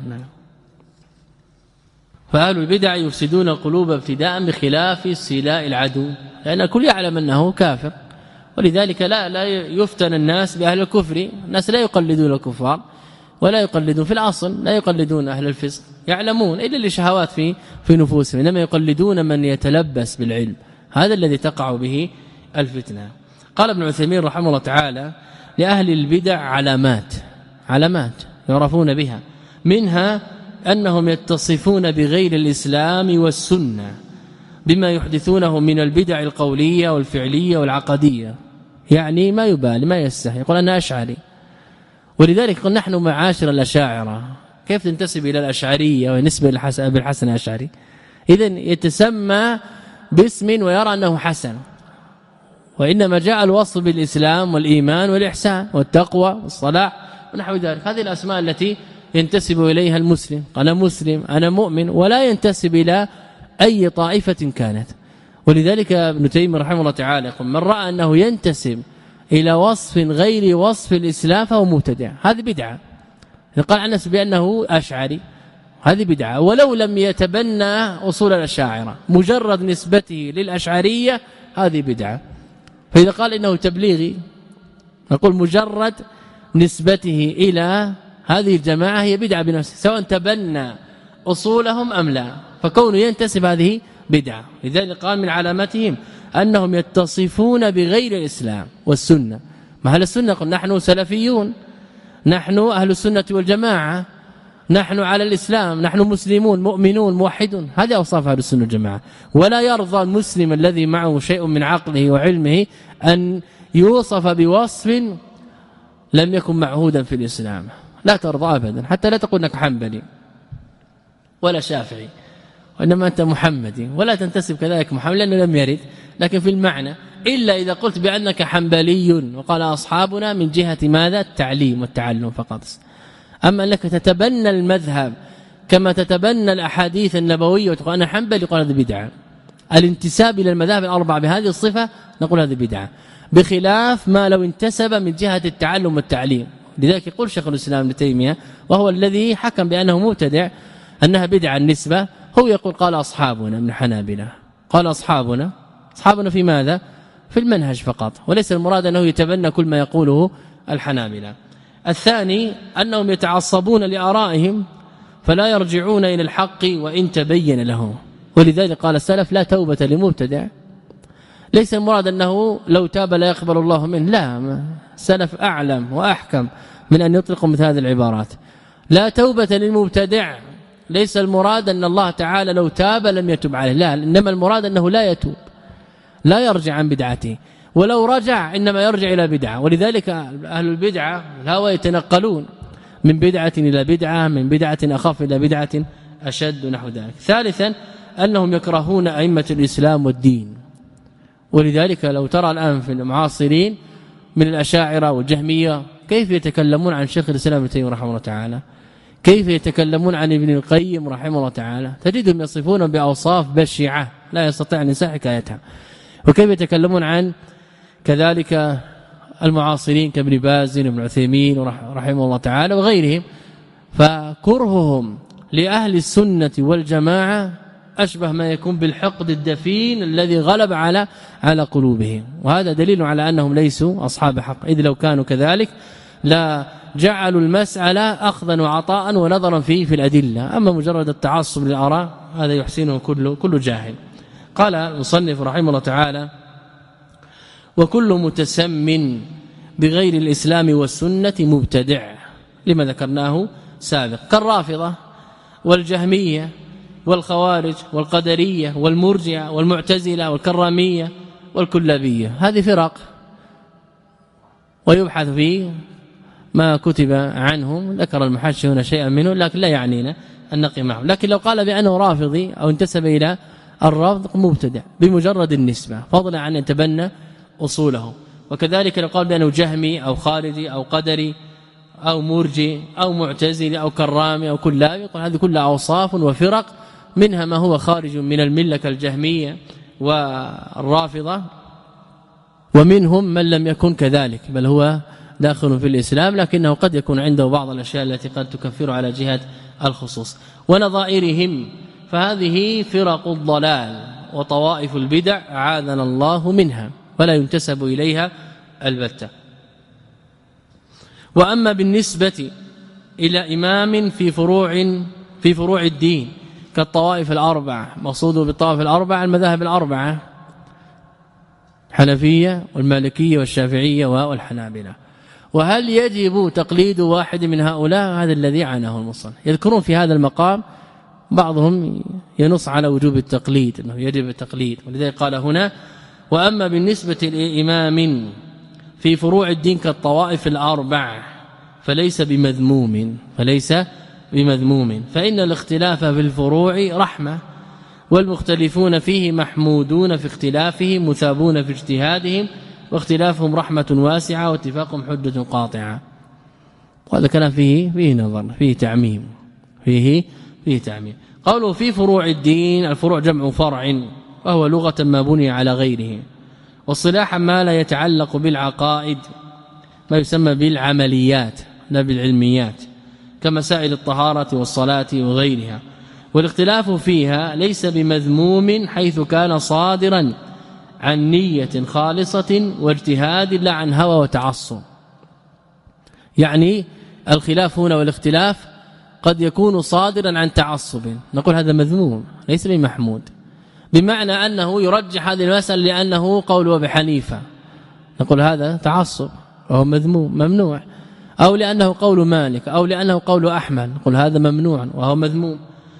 فأهل البدع يفسدون القلوب ابتداء بخلاف السلاء العدو، لأن الكل يعلم أنه كافر، ولذلك لا يفتن الناس بأهل الكفر، الناس لا يقلدون الكفار ولا يقلدون في الأصل، لا يقلدون أهل الفسق، يعلمون إلا لشهوات في نفوسهم، إنما يقلدون من يتلبس بالعلم، هذا الذي تقع به الفتنة. قال ابن عثيمين رحمه الله تعالى لأهل البدع علامات يعرفون بها، منها أنهم يتصفون بغير الإسلام والسنة بما يحدثونه من البدع القولية والفعلية والعقدية، يعني ما يبالي ما يستحي، يقول أنا أشعري ولذلك قلنا نحن معاشر الأشاعرة كيف تنتسب إلى الأشعرية ونسبة أبي الحسن الأشعري؟ إذن يتسمى باسم ويرى أنه حسن، وإنما جاء الوصف بالإسلام والإيمان والإحسان والتقوى والصلاح ونحو ذلك. هذه الأسماء التي ينتسب إليها المسلم، أنا مسلم أنا مؤمن، ولا ينتسب إلى أي طائفة كانت. ولذلك ابن تيمية رحمه الله تعالى يقول من رأى أنه ينتسب إلى وصف غير وصف الإسلام فهو مبتدع، هذه بدعة. قال عن نفسه بأنه أشعري، هذه بدعة، ولو لم يتبنى أصول الأشاعرة مجرد نسبته للأشعرية هذه بدعة. فإذا قال إنه تبليغي نقول مجرد نسبته إلى هذه الجماعة هي بدعة بنفسه سواء تبنى أصولهم أم لا، فكونه ينتسب هذه بدعة. لذلك قال من علامتهم أنهم يتصفون بغير الإسلام والسنة. ما أهل السنة قل نحن سلفيون، نحن أهل السنة والجماعة، نحن على الإسلام، نحن مسلمون مؤمنون موحدون، هذه أوصاف أهل السنة والجماعة. ولا يرضى المسلم الذي معه شيء من عقله وعلمه أن يوصف بوصف لم يكن معهودا في الإسلام، لا ترضى أبدا، حتى لا تقول أنك حنبلي ولا شافعي، وإنما أنت محمدي، ولا تنتسب كذلك محمد لأنه لم يرد، لكن في المعنى إلا إذا قلت بأنك حنبلي وقال أصحابنا من جهة ماذا؟ التعليم والتعلم فقط. أما أنك تتبنى المذهب كما تتبنى الأحاديث النبوية وتقول أنا حنبلي يقول هذا بدعة. الانتساب إلى المذاهب الأربعة بهذه الصفة نقول هذا بدعة، بخلاف ما لو انتسب من جهة التعلم والتعليم. لذلك يقول شيخ الإسلام ابن تيمية وهو الذي حكم بأنه مبتدع أنها بدعة النسبة، هو يقول قال أصحابنا من حنابلة، قال أصحابنا في ماذا؟ في المنهج فقط، وليس المراد أنه يتبنى كل ما يقوله الحنابلة. الثاني أنهم يتعصبون لآرائهم فلا يرجعون إلى الحق وإن تبين لهم، ولذلك قال السلف لا توبة لمبتدع. ليس المراد أنه لو تاب لا يقبل الله منه، لا، السلف أعلم وأحكم من أن يطلقوا مثل هذه العبارات. لا توبة للمبتدع، ليس المراد أن الله تعالى لو تاب لم يتب عليه، لا، إنما المراد أنه لا يتوب، لا يرجع عن بدعته، ولو رجع إنما يرجع إلى بدعة. ولذلك أهل البدعة الهوى يتنقلون من بدعة إلى بدعة، من بدعة أخف إلى بدعة أشد نحو ذلك. ثالثا أنهم يكرهون أئمة الإسلام والدين، ولذلك لو ترى الآن في المعاصرين من الأشاعرة والجهمية كيف يتكلمون عن شيخ الإسلام ابن تيمية رحمه الله تعالى، كيف يتكلمون عن ابن القيم رحمه الله تعالى، تجدهم يصفون بأوصاف بشعة لا يستطيع الإنسان حكايتها. وكيف يتكلمون عن كذلك المعاصرين كابن باز وابن عثيمين رحمه الله تعالى وغيرهم. فكرههم لأهل السنة والجماعة أشبه ما يكون بالحقد الدفين الذي غلب على قلوبهم، وهذا دليل على أنهم ليسوا أصحاب حق، إذ لو كانوا كذلك لا جعلوا المسألة أخذا وعطاء ونظرا في الأدلة. أما مجرد التعصب للآراء هذا يحسنه كل جاهل. قال المصنف رحمه الله تعالى وكل متسم بغير الإسلام والسنة مبتدع، لما ذكرناه سابق، كالرافضة والجهمية والخوارج والقدرية والمرجئة والمعتزلة والكرامية والكلابية. هذه فرق ويبحث في ما كتب عنهم، ذكر المحشي هنا شيئا منه لكن لا يعنينا أن نقي معه. لكن لو قال بأنه رافضي أو انتسب إلى الرفض مبتدع بمجرد النسبة فضلا عن يتبنى أصوله. وكذلك لو قال بأنه جهمي أو خارجي أو قدري أو مرجئ أو معتزلي أو كرامي أو كلابي، يقول هذه كلها أوصاف وفرق، منها ما هو خارج من الملة كالجهمية والرافضة، ومنهم من لم يكن كذلك بل هو داخل في الإسلام لكنه قد يكون عنده بعض الأشياء التي قد تكفر على جهة الخصوص. ونظائرهم فهذه فرق الضلال وطوائف البدع أعاذنا الله منها ولا ينتسب إليها البتة. وأما بالنسبة إلى إمام في فروع الدين كالطوائف الأربعة، مقصود بالطوائف الأربعة المذاهب الأربعة الحنفية والمالكية والشافعية والحنابلة. وهل يجب تقليد واحد من هؤلاء؟ هذا الذي عناه المصنف. يذكرون في هذا المقام بعضهم ينص على وجوب التقليد، أنه يجب التقليد، ولذلك قال هنا وأما بالنسبة لإمام في فروع الدين كالطوائف الأربع فليس بمذموم فإن الاختلاف في الفروع رحمة والمختلفون فيه محمودون في اختلافهم مثابون في اجتهادهم واختلافهم رحمة واسعة واتفاقهم حجة قاطعة. وهذا كلام فيه نظر فيه تعميم قوله في فروع الدين الفروع جمع فرع وهو لغة ما بني على غيره واصطلاحا ما لا يتعلق بالعقائد ما يسمى بالعمليات لا بالعلميات كمسائل الطهارة والصلاة وغيرها والاختلاف فيها ليس بمذموم حيث كان صادرا عن نية خالصة واجتهاد لا عن هوى وتعصب. يعني الخلاف هنا والاختلاف قد يكون صادرا عن تعصب نقول هذا مذموم ليس بمحمود بمعنى أنه يرجح هذه المسألة لأنه قول أبي حنيفة نقول هذا تعصب وهو مذموم ممنوع أو لأنه قول مالك أو لأنه قول أحمد نقول هذا ممنوع وهو مذموم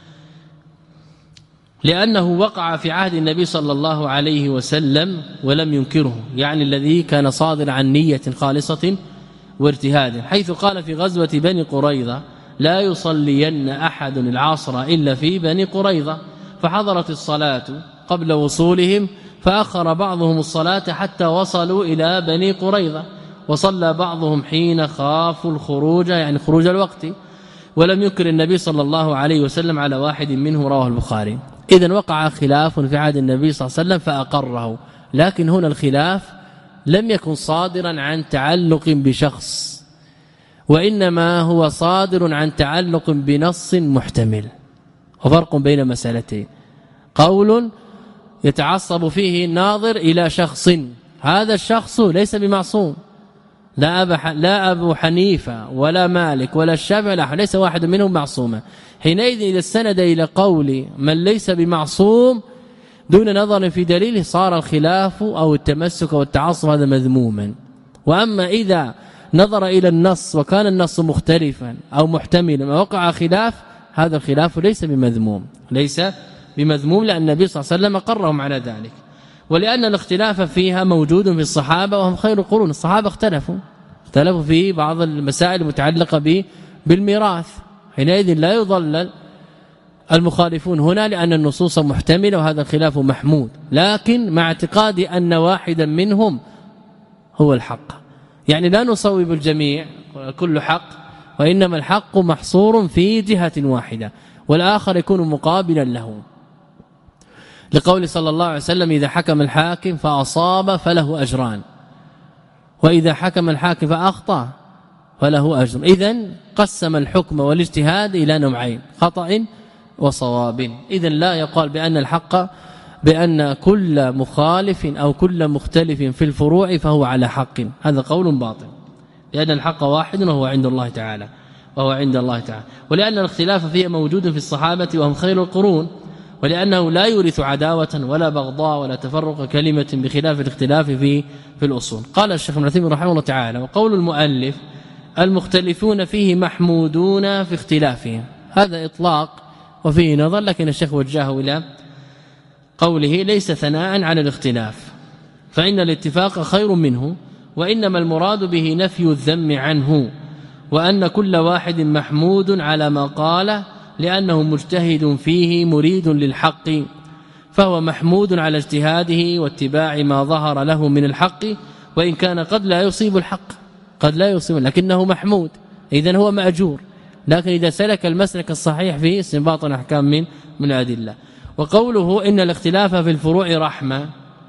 لأنه وقع في عهد النبي صلى الله عليه وسلم ولم ينكره يعني الذي كان صادر عن نية خالصة واجتهاد حيث قال في غزوة بني قريظة لا يصلين أحد العصر إلا في بني قريظة فحضرت الصلاة قبل وصولهم فأخر بعضهم الصلاة حتى وصلوا إلى بني قريظة وصلى بعضهم حين خافوا الخروج يعني خروج الوقت ولم ينكر النبي صلى الله عليه وسلم على واحد منهم رواه البخاري. إذن وقع خلاف في عهد النبي صلى الله عليه وسلم فأقره لكن هنا الخلاف لم يكن صادرا عن تعلق بشخص وإنما هو صادر عن تعلق بنص محتمل وفرق بين مسألتين قول يتعصب فيه الناظر إلى شخص هذا الشخص ليس بمعصوم لا أبو حنيفة ولا مالك ولا الشافعي ليس واحد منهم معصوما حينئذ إذا استند إلى قول من ليس بمعصوم دون نظر في دليله صار الخلاف أو التمسك والتعصب هذا مذموما. وأما إذا نظر إلى النص وكان النص مختلفا أو محتملا ووقع خلاف هذا الخلاف ليس بمذموم لأن النبي صلى الله عليه وسلم أقرهم على ذلك ولأن الاختلاف فيها موجود في الصحابة وهم خير القرون الصحابة اختلفوا في بعض المسائل المتعلقة بالميراث حينئذ لا يضلل المخالفون هنا لأن النصوص محتملة وهذا الخلاف محمود لكن مع اعتقاد أن واحدا منهم هو الحق يعني لا نصوب الجميع كل حق وإنما الحق محصور في جهة واحدة والآخر يكون مقابلا له لقول صلى الله عليه وسلم إذا حكم الحاكم فأصاب فله أجران وإذا حكم الحاكم فأخطأ فله أجر. إذن قسم الحكم والاجتهاد إلى نوعين خطأ وصواب. إذن لا يقال بأن الحق بأن كل مخالف أو كل مختلف في الفروع فهو على حق هذا قول باطل لأن الحق واحد وهو عند الله تعالى ولأن الاختلاف فيه موجود في الصحابة وهم خير القرون ولأنه لا يورث عداوة ولا بغضاء ولا تفرق كلمة بخلاف الاختلاف في الأصول. قال الشيخ ابن عثيمين رحمه الله تعالى وقول المؤلف المختلفون فيه محمودون في اختلافهم هذا إطلاق وفيه نظر لكن الشيخ وجهه إلى قوله ليس ثناء على الاختلاف فإن الاتفاق خير منه وإنما المراد به نفي الذم عنه وأن كل واحد محمود على ما قال لأنه مجتهد فيه مريد للحق فهو محمود على اجتهاده واتباع ما ظهر له من الحق وإن كان قد لا يصيب الحق لكنه محمود إذن هو مأجور لكن إذا سلك المسلك الصحيح في استنباط احكام من الأدلة. وقوله إن الاختلاف في الفروع رحمة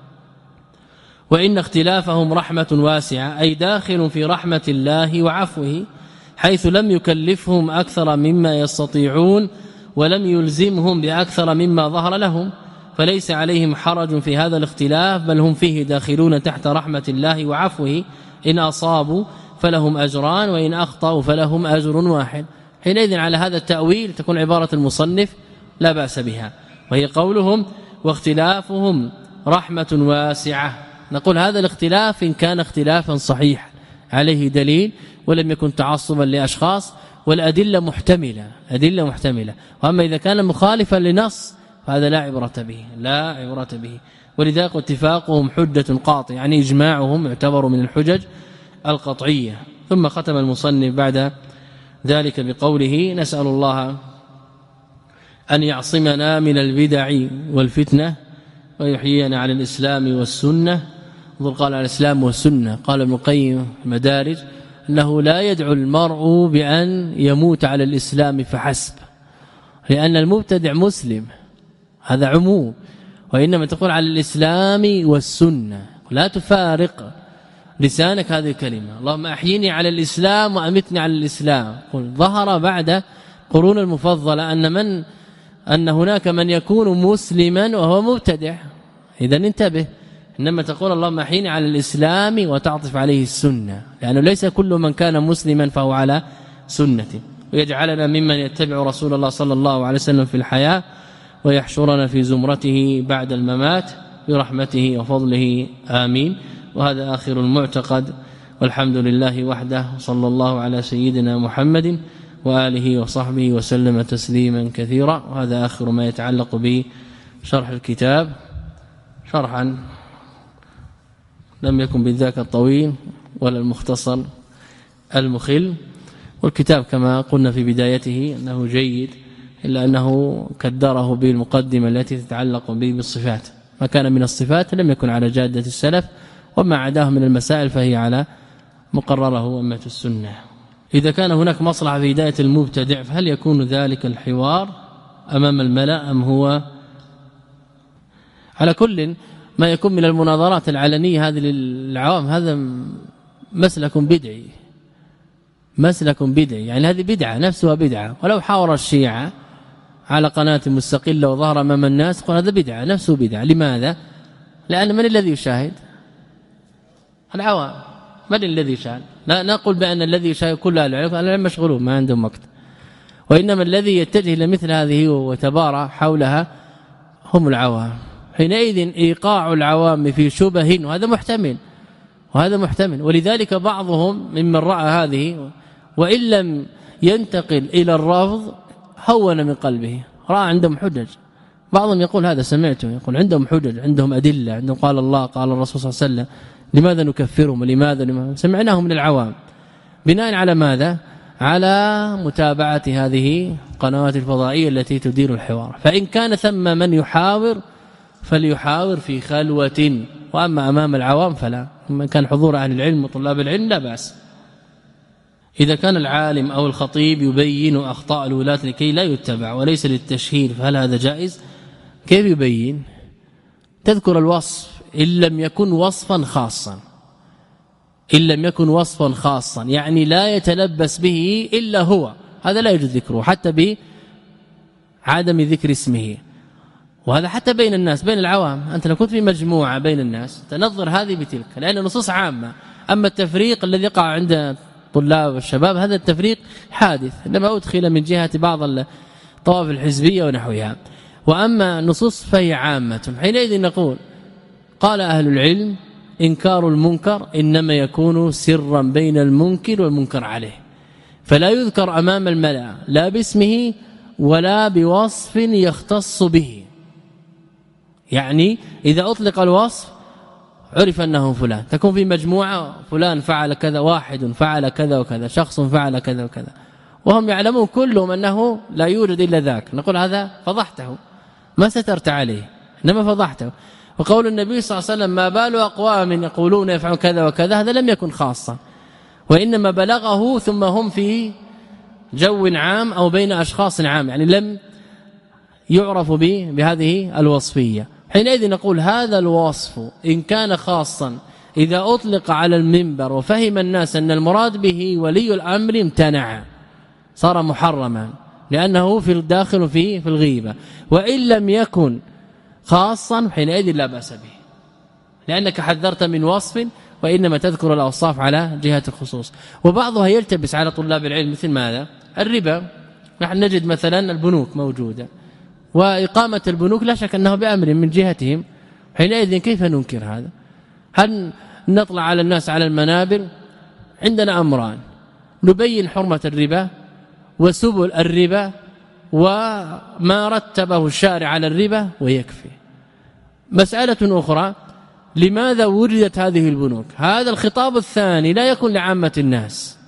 وإن اختلافهم رحمة واسعة أي داخل في رحمة الله وعفوه حيث لم يكلفهم أكثر مما يستطيعون ولم يلزمهم بأكثر مما ظهر لهم فليس عليهم حرج في هذا الاختلاف بل هم فيه داخلون تحت رحمة الله وعفوه إن أصابوا فلهم أجران وإن أخطأوا فلهم أجر واحد. حينئذ على هذا التأويل تكون عبارة المصنف لا بأس بها وهي قولهم واختلافهم رحمة واسعة نقول هذا الاختلاف إن كان اختلافا صحيحا عليه دليل ولم يكن تعصبا لأشخاص والأدلة محتملة وأما إذا كان مخالفا لنص فهذا لا عبرة به ولذلك اتفاقهم حجة قاطعة يعني إجماعهم يعتبر من الحجج القطعية ثم ختم المصنف بعد ذلك بقوله: نسأل الله أن يعصمنا من البدع والفتنة ويحيينا على الإسلام والسنة. انظر، قال على الإسلام والسنة. قال ابن القيم المدارج أنه لا يدعو المرء بأن يموت على الإسلام فحسب، لأن المبتدع مسلم، هذا عموم، وإنما تقول على الإسلام والسنة، لا تفارق لسانك هذه الكلمة. اللهم أحيني على الإسلام وأمتني على الإسلام. ظهر بعد قرون المفضلة أن هناك من يكون مسلما وهو مبتدع، إذن انتبه. إنما تقول اللهم أحيني على الإسلام وتعطف عليه السنة، لأنه ليس كل من كان مسلما فهو على سنة. ويجعلنا ممن يتبع رسول الله صلى الله عليه وسلم في الحياة، ويحشرنا في زمرته بعد الممات برحمته وفضله، آمين. وهذا آخر المعتقد، والحمد لله وحده، صلى الله على سيدنا محمد وآله وصحبه وسلم تسليما كثيرا. وهذا آخر ما يتعلق بشرح الكتاب، شرحا لم يكن بالذاك الطويل ولا المختصر المخل. والكتاب كما قلنا في بدايته أنه جيد، إلا أنه كدره بالمقدمة التي تتعلق به بالصفات. ما كان من الصفات لم يكن على جادة السلف، وما عداه من المسائل فهي على مقرره أمة السنة. إذا كان هناك مصلحة في هداية المبتدع، فهل يكون ذلك الحوار أمام الملأ أم هو على كل ما يكون من المناظرات العلنية هذه للعوام؟ هذا مسلك بدعي، مسلك بدعي، يعني هذه بدعة نفسها بدعة. ولو حاور الشيعة على قناة مستقلة وظهر أمام الناس قال هذا بدعة نفسه بدعة. لماذا؟ لأن من الذي يشاهد؟ العوام. من الذي يشاهد؟ لا نقول بأن الذي يشاهد كل العلم مشغولون ما عندهم وقت، وإنما الذي يتجه إلى مثل هذه ويتبارى حولها هم العوام. حينئذ إيقاع العوام في شبه، وهذا محتمل، وهذا محتمل. ولذلك بعضهم ممن رأى هذه وإن لم ينتقل إلى الرفض هون من قلبه، رأى عندهم حجج. بعضهم يقول هذا سمعته، يقول عندهم حجج، عندهم أدلة، عندهم قال الله قال الرسول صلى الله عليه وسلم، لماذا نكفرهم؟ لماذا سمعناهم من العوام؟ بناء على ماذا؟ على متابعة هذه القنوات الفضائية التي تدير الحوار. فإن كان ثم من يحاور فليحاور في خلوة، وأما أمام العوام فلا. من كان حضور أهل العلم وطلاب العلم لا بأس. إذا كان العالم أو الخطيب يبين أخطاء الولاة لكي لا يتبع وليس للتشهير، فهل هذا جائز؟ كيف يبين؟ تذكر الوصف إن لم يكن وصفا خاصا، إن لم يكن وصفا خاصا يعني لا يتلبس به إلا هو، هذا لا يجوز ذكره حتى بعدم ذكر اسمه. وهذا حتى بين الناس، بين العوام. أنت لو كنت في مجموعة بين الناس تنظر هذه بتلك، لأن النصوص عامة. أما التفريق الذي يقع عند طلاب الشباب هذا التفريق حادث، إنما أدخل من جهة بعض الطوائف الحزبية ونحوها. وأما النصوص فهي عامة. حينئذ نقول قال أهل العلم إنكار المنكر إنما يكون سرا بين المنكر والمنكر عليه، فلا يذكر أمام الملأ لا باسمه ولا بوصف يختص به. يعني إذا أطلق الوصف عرف أنه فلان، تكون في مجموعة فلان فعل كذا، واحد فعل كذا وكذا، شخص فعل كذا وكذا، وهم يعلمون كلهم أنه لا يوجد إلا ذاك، نقول هذا فضحته، ما سترت عليه، إنما فضحته. وقول النبي صلى الله عليه وسلم ما بال أقوام يقولون يفعل كذا وكذا، هذا لم يكن خاصا، وإنما بلغه ثم هم في جو عام أو بين أشخاص عام، يعني لم يعرف بهذه الوصفية. حينئذ نقول هذا الوصف إن كان خاصا إذا أطلق على المنبر وفهم الناس أن المراد به ولي الأمر امتنع، صار محرما لأنه في الداخل في الغيبة. وإن لم يكن خاصا حينئذ لا بأس به، لأنك حذرت من وصف وإنما تذكر الأوصاف على جهة الخصوص. وبعضها يلتبس على طلاب العلم مثل ماذا؟ الربا. نحن نجد مثلا البنوك موجودة، وإقامة البنوك لا شك أنه بأمر من جهتهم، حينئذ كيف ننكر هذا؟ هل نطلع على الناس على المنابر؟ عندنا أمران: نبين حرمة الربا وسبل الربا وما رتبه الشارع على الربا ويكفي. مسألة أخرى: لماذا وجدت هذه البنوك؟ هذا الخطاب الثاني لا يكون لعامة الناس،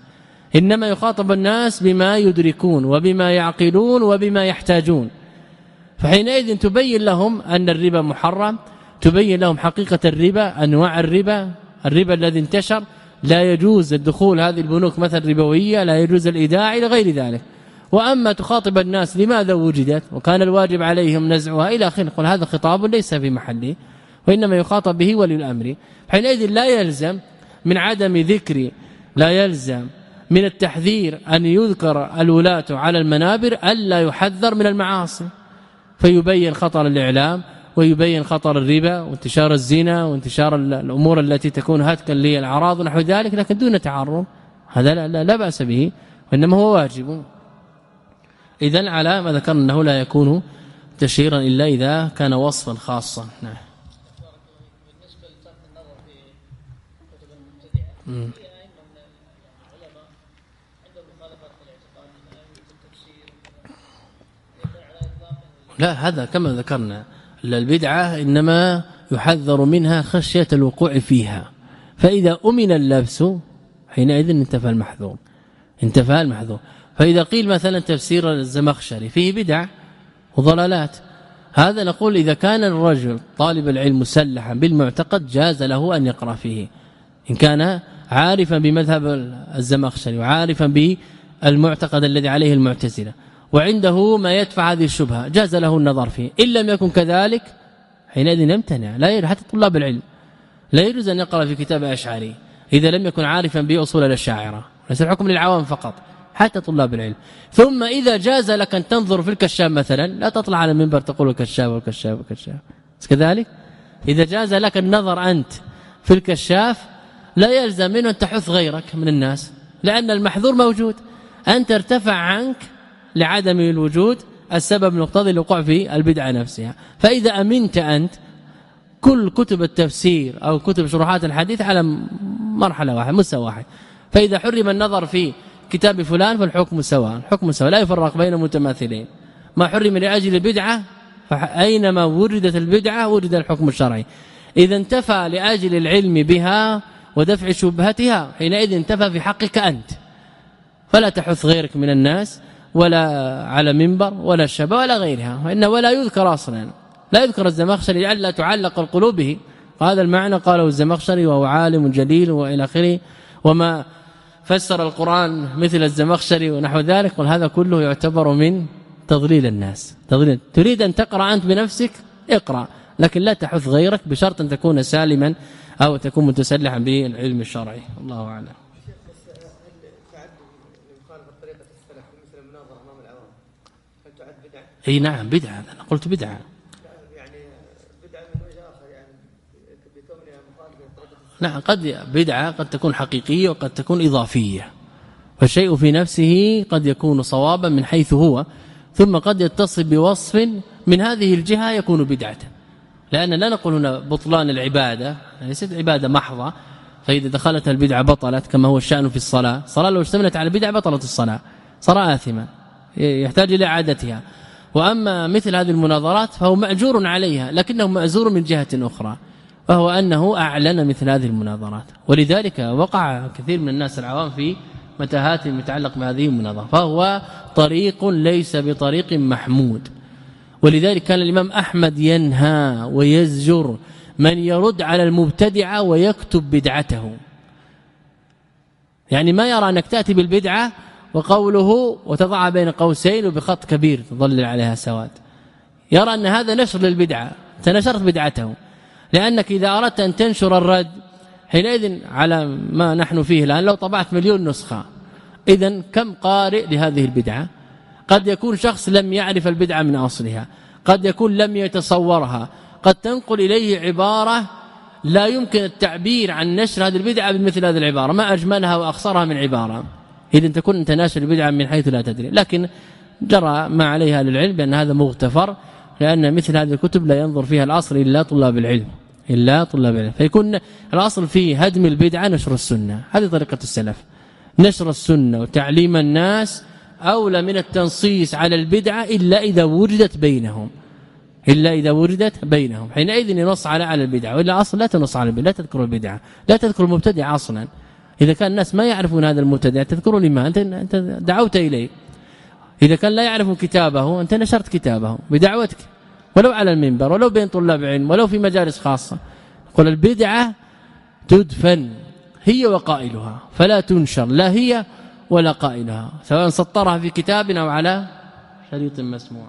إنما يخاطب الناس بما يدركون وبما يعقلون وبما يحتاجون. فحينئذ تبين لهم أن الربا محرم، تبين لهم حقيقة الربا، أنواع الربا الذي انتشر، لا يجوز الدخول هذه البنوك مثل ربوية، لا يجوز الإيداع إلى غير ذلك. وأما تخاطب الناس لماذا وجدت وكان الواجب عليهم نزعها إلى آخره، قل هذا خطاب ليس في محله، وإنما يخاطب به ولي الأمر. حينئذ لا يلزم من عدم ذكر، لا يلزم من التحذير أن يذكر الولاة على المنابر ألا يحذر من المعاصي، فيبين خطر الإعلام ويبين خطر الربا وانتشار الزنا وانتشار الأمور التي تكون هتكا للأعراض ونحو ذلك، لكن دون تعرض، هذا لا بأس به، وإنما هو واجب. إذن على ما ذكرنا أنه لا يكون تشهيرا إلا إذا كان وصفا خاصا. نعم. بالنسبة لترك النظر في كتب المبتدعة، في أئمة من العلماء عندهم مخالفات في الاعتقاد في التفسير يكون على إطلاق. لا، هذا كما ذكرنا البدعة إنما يحذر منها خشية الوقوع فيها، فإذا أمن اللبس حينئذ انتفى المحذور، انتفى المحذور. فإذا قيل مثلا تفسير الزمخشري فيه بدع وضلالات، هذا نقول إذا كان الرجل طالب العلم مسلحا بالمعتقد جاز له أن يقرأ فيه، إن كان عارفا بمذهب الزمخشري وعارفا بالمعتقد الذي عليه المعتزلة وعنده ما يدفع هذه الشبهة جاز له النظر فيه. إن لم يكن كذلك حينئذ يمتنع، لا يجوز حتى طلاب العلم لا يجوز أن يقرأ في كتاب أشعري إذا لم يكن عارفا بأصول الأشاعرة، ليس الحكم للعوام فقط، حتى طلاب العلم. ثم إذا جاز لك أن تنظر في الكشاف مثلا، لا تطلع على المنبر تقول الكشاف والكشاف والكشاف، كذلك إذا جاز لك النظر أنت في الكشاف لا يلزم منه أن تحث غيرك من الناس، لأن المحذور موجود، أنت ارتفع عنك لعدم الوجود السبب المقتضي للوقوع في البدعة نفسها. فإذا أمنت أنت كل كتب التفسير أو كتب شروحات الحديث على مرحلة واحدة، مستوى واحد، فإذا حرم النظر في كتاب فلان فالحكم سواء، الحكم سواء لا يفرق بين متماثلين. ما حرم لأجل البدعة فأينما وردت البدعة وجد الحكم الشرعي. إذا انتفى لأجل العلم بها ودفع شبهتها حينئذ انتفى في حقك أنت، فلا تحث غيرك من الناس ولا على منبر ولا الشبه ولا غيرها، وإنه ولا يذكر أصلا، لا يذكر الزمخشري لئلا تعلق القلوب به. هذا المعنى قاله الزمخشري وهو عالم جليل وإلى آخره، وما فسر القرآن مثل الزمخشري ونحو ذلك، وهذا كله يعتبر من تضليل الناس. تضليل. تريد أن تقرأ أنت بنفسك اقرأ، لكن لا تحث غيرك بشرط أن تكون سالما أو تكون متسلحا بالعلم الشرعي. الله أعلم. اي نعم بدعه، انا قلت بدعه، يعني بدعه من وجه اخر، يعني بكونها مخالفه. نعم قد بدعه قد تكون حقيقيه وقد تكون اضافيه، فالشيء في نفسه قد يكون صوابا من حيث هو، ثم قد يتصف بوصف من هذه الجهه يكون بدعه، لان لا نقول هنا بطلان العباده، ليست عباده محضه، فاذا دخلت البدعه بطلت كما هو الشأن في الصلاه. الصلاه لو اشتملت على بدعه بطلت الصلاه، صار آثما يحتاج الى اعادتها. وأما مثل هذه المناظرات فهو مأجور عليها، لكنه مأزور من جهة أخرى، وهو أنه أعلن مثل هذه المناظرات، ولذلك وقع كثير من الناس العوام في متاهات متعلق بهذه المناظرة، فهو طريق ليس بطريق محمود. ولذلك كان الإمام أحمد ينهى ويزجر من يرد على المبتدعة ويكتب بدعته، يعني ما يرى أنك تأتي بالبدعة وقوله وتضع بين قوسين وبخط كبير تظلل عليها سواد، يرى أن هذا نشر للبدعة، تنشرت بدعته، لأنك إذا أردت أن تنشر الرد حينئذ على ما نحن فيه الآن لو طبعت 1,000,000 نسخة، إذن كم قارئ لهذه البدعة؟ قد يكون شخص لم يعرف البدعة من أصلها، قد يكون لم يتصورها، قد تنقل إليه عبارة لا يمكن التعبير عن نشر هذه البدعة بمثل هذه العبارة، ما أجملها وأخصرها من عبارة، إذن تكون أنت ناشر البدعة من حيث لا تدري. لكن جرى ما عليها للعلم بأن هذا مغتفر، لأن مثل هذه الكتب لا ينظر فيها الأصل إلا طلاب العلم، إلا طلاب العلم، فيكون الأصل في هدم البدعة نشر السنة. هذه طريقة السلف، نشر السنة وتعليم الناس أولى من التنصيص على البدعة إلا إذا وجدت بينهم، إلا إذا وجدت بينهم، حينئذ ينص على البدعة، وإلا أصل لا تنص على البدعة، لا تذكر البدعة، لا تذكر المبتدع أصلا، إذا كان الناس ما يعرفون هذا المبتدع تذكروا لي ما أنت دعوت إليه. إذا كان لا يعرف كتابه أنت نشرت كتابه بدعوتك ولو على المنبر ولو بين طلاب علم ولو في مجالس خاصة. قل البدعة تدفن هي وقائلها فلا تنشر لا هي ولا قائلها سواء سطرها في كتاب أو على شريط مسموع.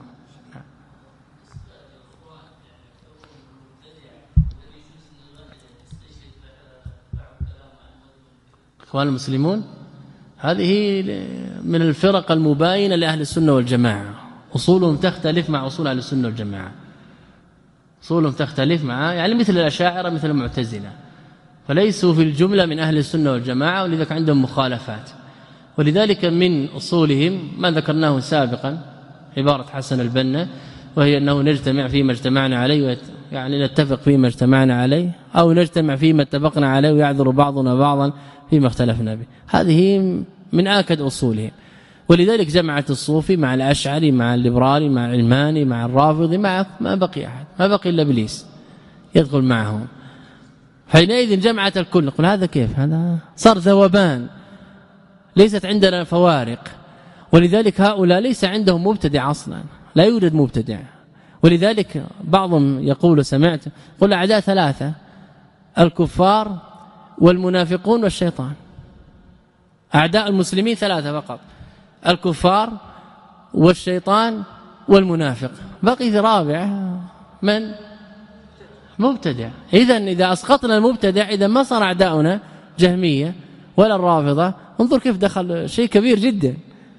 إخوان المسلمون هذه من الفرق المباينة لأهل السنة والجماعة أصولهم تختلف مع أصول أهل السنة والجماعة أصولهم تختلف مع يعني مثل الأشاعرة مثل المعتزلة فليسوا في الجملة من أهل السنة والجماعة ولذلك عندهم مخالفات. ولذلك من أصولهم ما ذكرناه سابقا عبارة حسن البنا وهي أنه نجتمع فيما اجتمعنا عليه يعني نتفق فيما اجتمعنا عليه أو نجتمع فيما اتفقنا عليه ويعذر بعضنا بعضا فيما اختلفنا به. هذه من آكد أصولهم. ولذلك جمعت الصوفي مع الأشعري مع الليبرالي مع العلماني مع الرافضي مع ما بقي أحد ما بقي إلا إبليس يدخل معهم. حينئذ جمعت الكل. نقول هذا كيف هذا صار ذوبان ليست عندنا فوارق. ولذلك هؤلاء ليس عندهم مبتدع أصلا لا يوجد مبتدع. ولذلك بعضهم يقول سمعت قل أعداء ثلاثة الكفار والمنافقون والشيطان. أعداء المسلمين ثلاثة فقط الكفار والشيطان والمنافق بقي في رابع من مبتدع. إذا أسقطنا المبتدع إذا ما صار أعداؤنا جهمية ولا الرافضة. انظر كيف دخل شيء كبير جدا.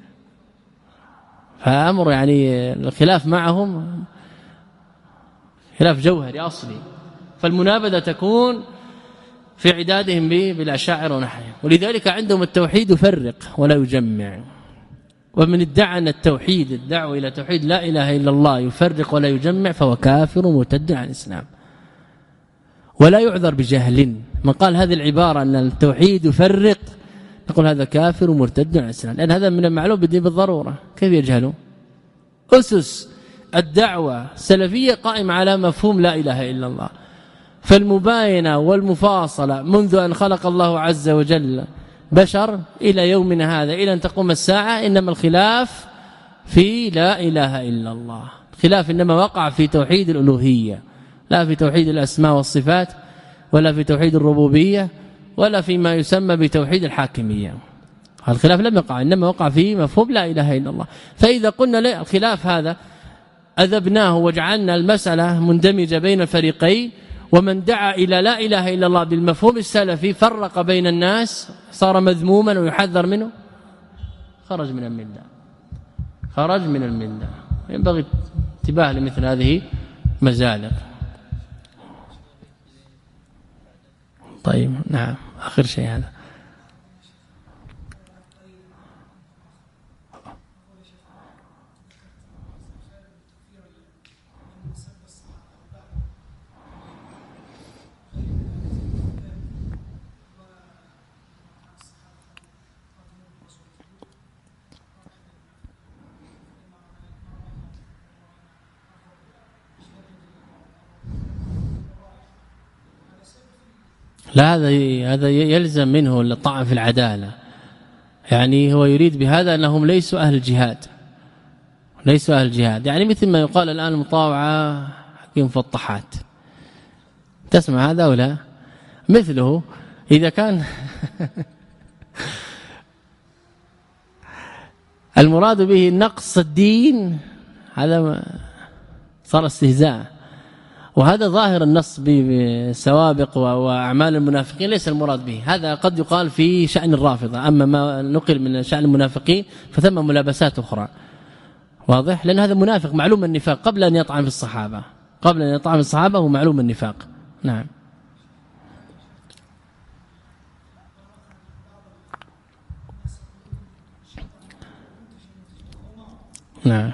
فأمر يعني الخلاف معهم خلاف جوهري أصلي. فالمنابذة تكون في عدادهم بالأشاعرة ونحوهم. ولذلك عندهم التوحيد يفرق ولا يجمع. ومن ادعى أن التوحيد الدعوة إلى توحيد لا إله إلا الله يفرق ولا يجمع فهو كافر مرتد عن الإسلام ولا يعذر بجهل. من قال هذه العبارة أن التوحيد يفرق نقول هذا كافر مرتد عن الإسلام لأن هذا من المعلوم بالدين بالضرورة. كيف يجهلوا؟ أسس الدعوة السلفية قائمة على مفهوم لا إله إلا الله. فالمباينة والمفاصلة منذ أن خلق الله عز وجل بشر إلى يومنا هذا إلى أن تقوم الساعة إنما الخلاف في لا إله إلا الله. الخلاف إنما وقع في توحيد الألوهية لا في توحيد الأسماء والصفات ولا في توحيد الربوبية ولا فيما يسمى بتوحيد الحاكمية. الخلاف لم يقع إنما وقع في مفهوم لا إله إلا الله. فإذا قلنا لا الخلاف هذا أذبناه وجعلنا المسألة مندمجة بين الفريقين ومن دعا إلى لا إله إلا الله بالمفهوم السلفي فرق بين الناس صار مذموما ويحذر منه خرج من الملة خرج من الملة. ينبغي انتباه لمثل هذه مزالق. طيب نعم آخر شيء هذا لا هذا يلزم منه الطعن في العدالة. يعني هو يريد بهذا أنهم ليسوا أهل الجهاد ليسوا أهل الجهاد. يعني مثل ما يقال الآن المطاوعة حكيم فطحات تسمع هذا ولا مثله إذا كان المراد به نقص الدين هذا صار استهزاء. وهذا ظاهر النص بسوابق وأعمال المنافقين ليس المراد به. هذا قد يقال في شأن الرافضة. أما ما نقل من شأن المنافقين فثم ملابسات أخرى واضح لأن هذا منافق معلوم النفاق قبل أن يطعن في الصحابة قبل أن يطعن في الصحابة هو معلوم النفاق. نعم نعم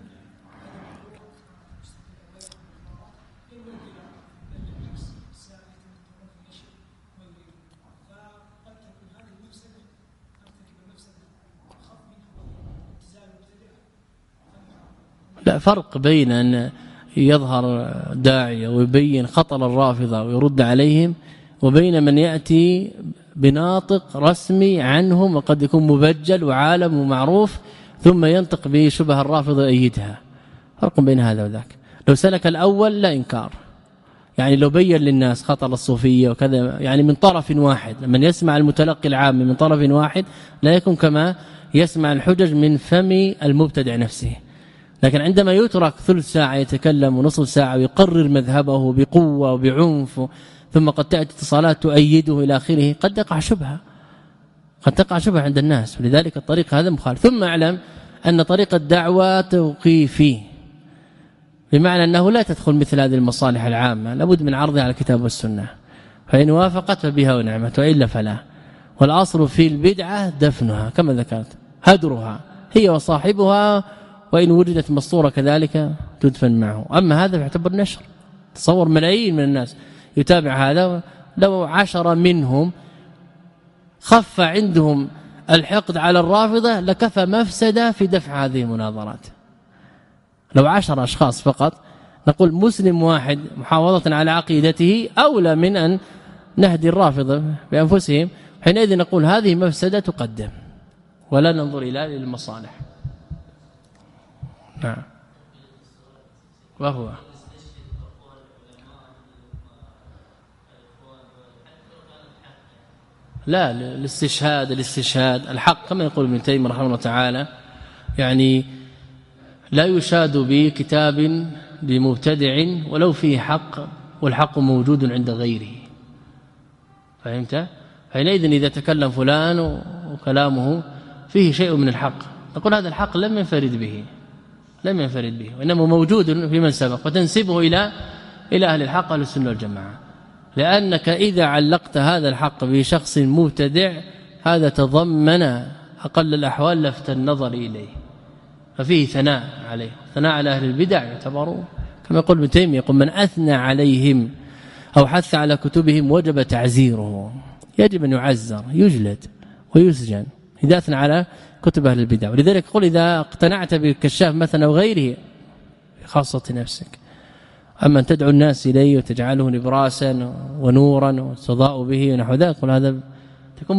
لا فرق بين أن يظهر داعية ويبين خطر الرافضة ويرد عليهم وبين من يأتي بناطق رسمي عنهم وقد يكون مبجل وعالم ومعروف ثم ينطق بشبه الرافضة يؤيدها. فرق بين هذا وذاك. لو سلك الأول لا إنكار، يعني لو بين للناس خطر الصوفية وكذا يعني من طرف واحد، من يسمع المتلقي العام من طرف واحد لا يكون كما يسمع الحجج من فم المبتدع نفسه. لكن عندما يترك ثلث ساعة يتكلم ونصف ساعة ويقرر مذهبه بقوة وبعنف ثم قد تأتي اتصالات تؤيده إلى آخره قد تقع شبهة، قد تقع شبهة عند الناس. ولذلك الطريق هذا مخالف. ثم اعلم أن طريق الدعوة توقيفي، بمعنى أنه لا تدخل مثل هذه المصالح العامة، لابد من عرضها على الكتاب والسنة، فإن وافقت فبها ونعمت وإلا فلا. والأصل في البدعة دفنها كما ذكرت، هدرها هي وصاحبها، وإن وجدت مسطورة كذلك تدفن معه. أما هذا يعتبر نشر. تصور ملايين من الناس يتابع هذا، لو 10 منهم خف عندهم الحقد على الرافضة لكفى مفسدة في دفع هذه المناظرات. لو 10 أشخاص فقط، نقول مسلم واحد محافظة على عقيدته أولى من أن نهدي الرافضة بأنفسهم. حينئذ نقول هذه مفسدة تقدم ولا ننظر إلى المصالح. نعم. وهو لا الاستشهاد الحق كما يقول ابن تيمية رحمه الله تعالى، يعني لا يشاد بكتاب لمبتدع ولو فيه حق والحق موجود عند غيره. فهمت؟ حينئذ إذا تكلم فلان وكلامه فيه شيء من الحق نقول هذا الحق لم ينفرد به وإنما موجود في من سبق، وتنسبه إلى أهل الحق أهل السنة والجماعة. لأنك إذا علقت هذا الحق بشخص مبتدع هذا تضمن أقل الأحوال لفت النظر إليه، ففيه ثناء عليه. ثناء على أهل البدع يعتبروا كما يقول ابن تيمية، يقول من أثنى عليهم أو حث على كتبهم وجب تعزيره، يجب أن يعزر يجلد ويسجن إذا أثنى على كتب أهل البدع. ولذلك يقول إذا اقتنعت بالكشاف مثلا أو غيره خاصة نفسك، أما أن تدعو الناس إليه وتجعله نبراسا ونورا وتضاء به ونحو ذلك، قل هذا تكون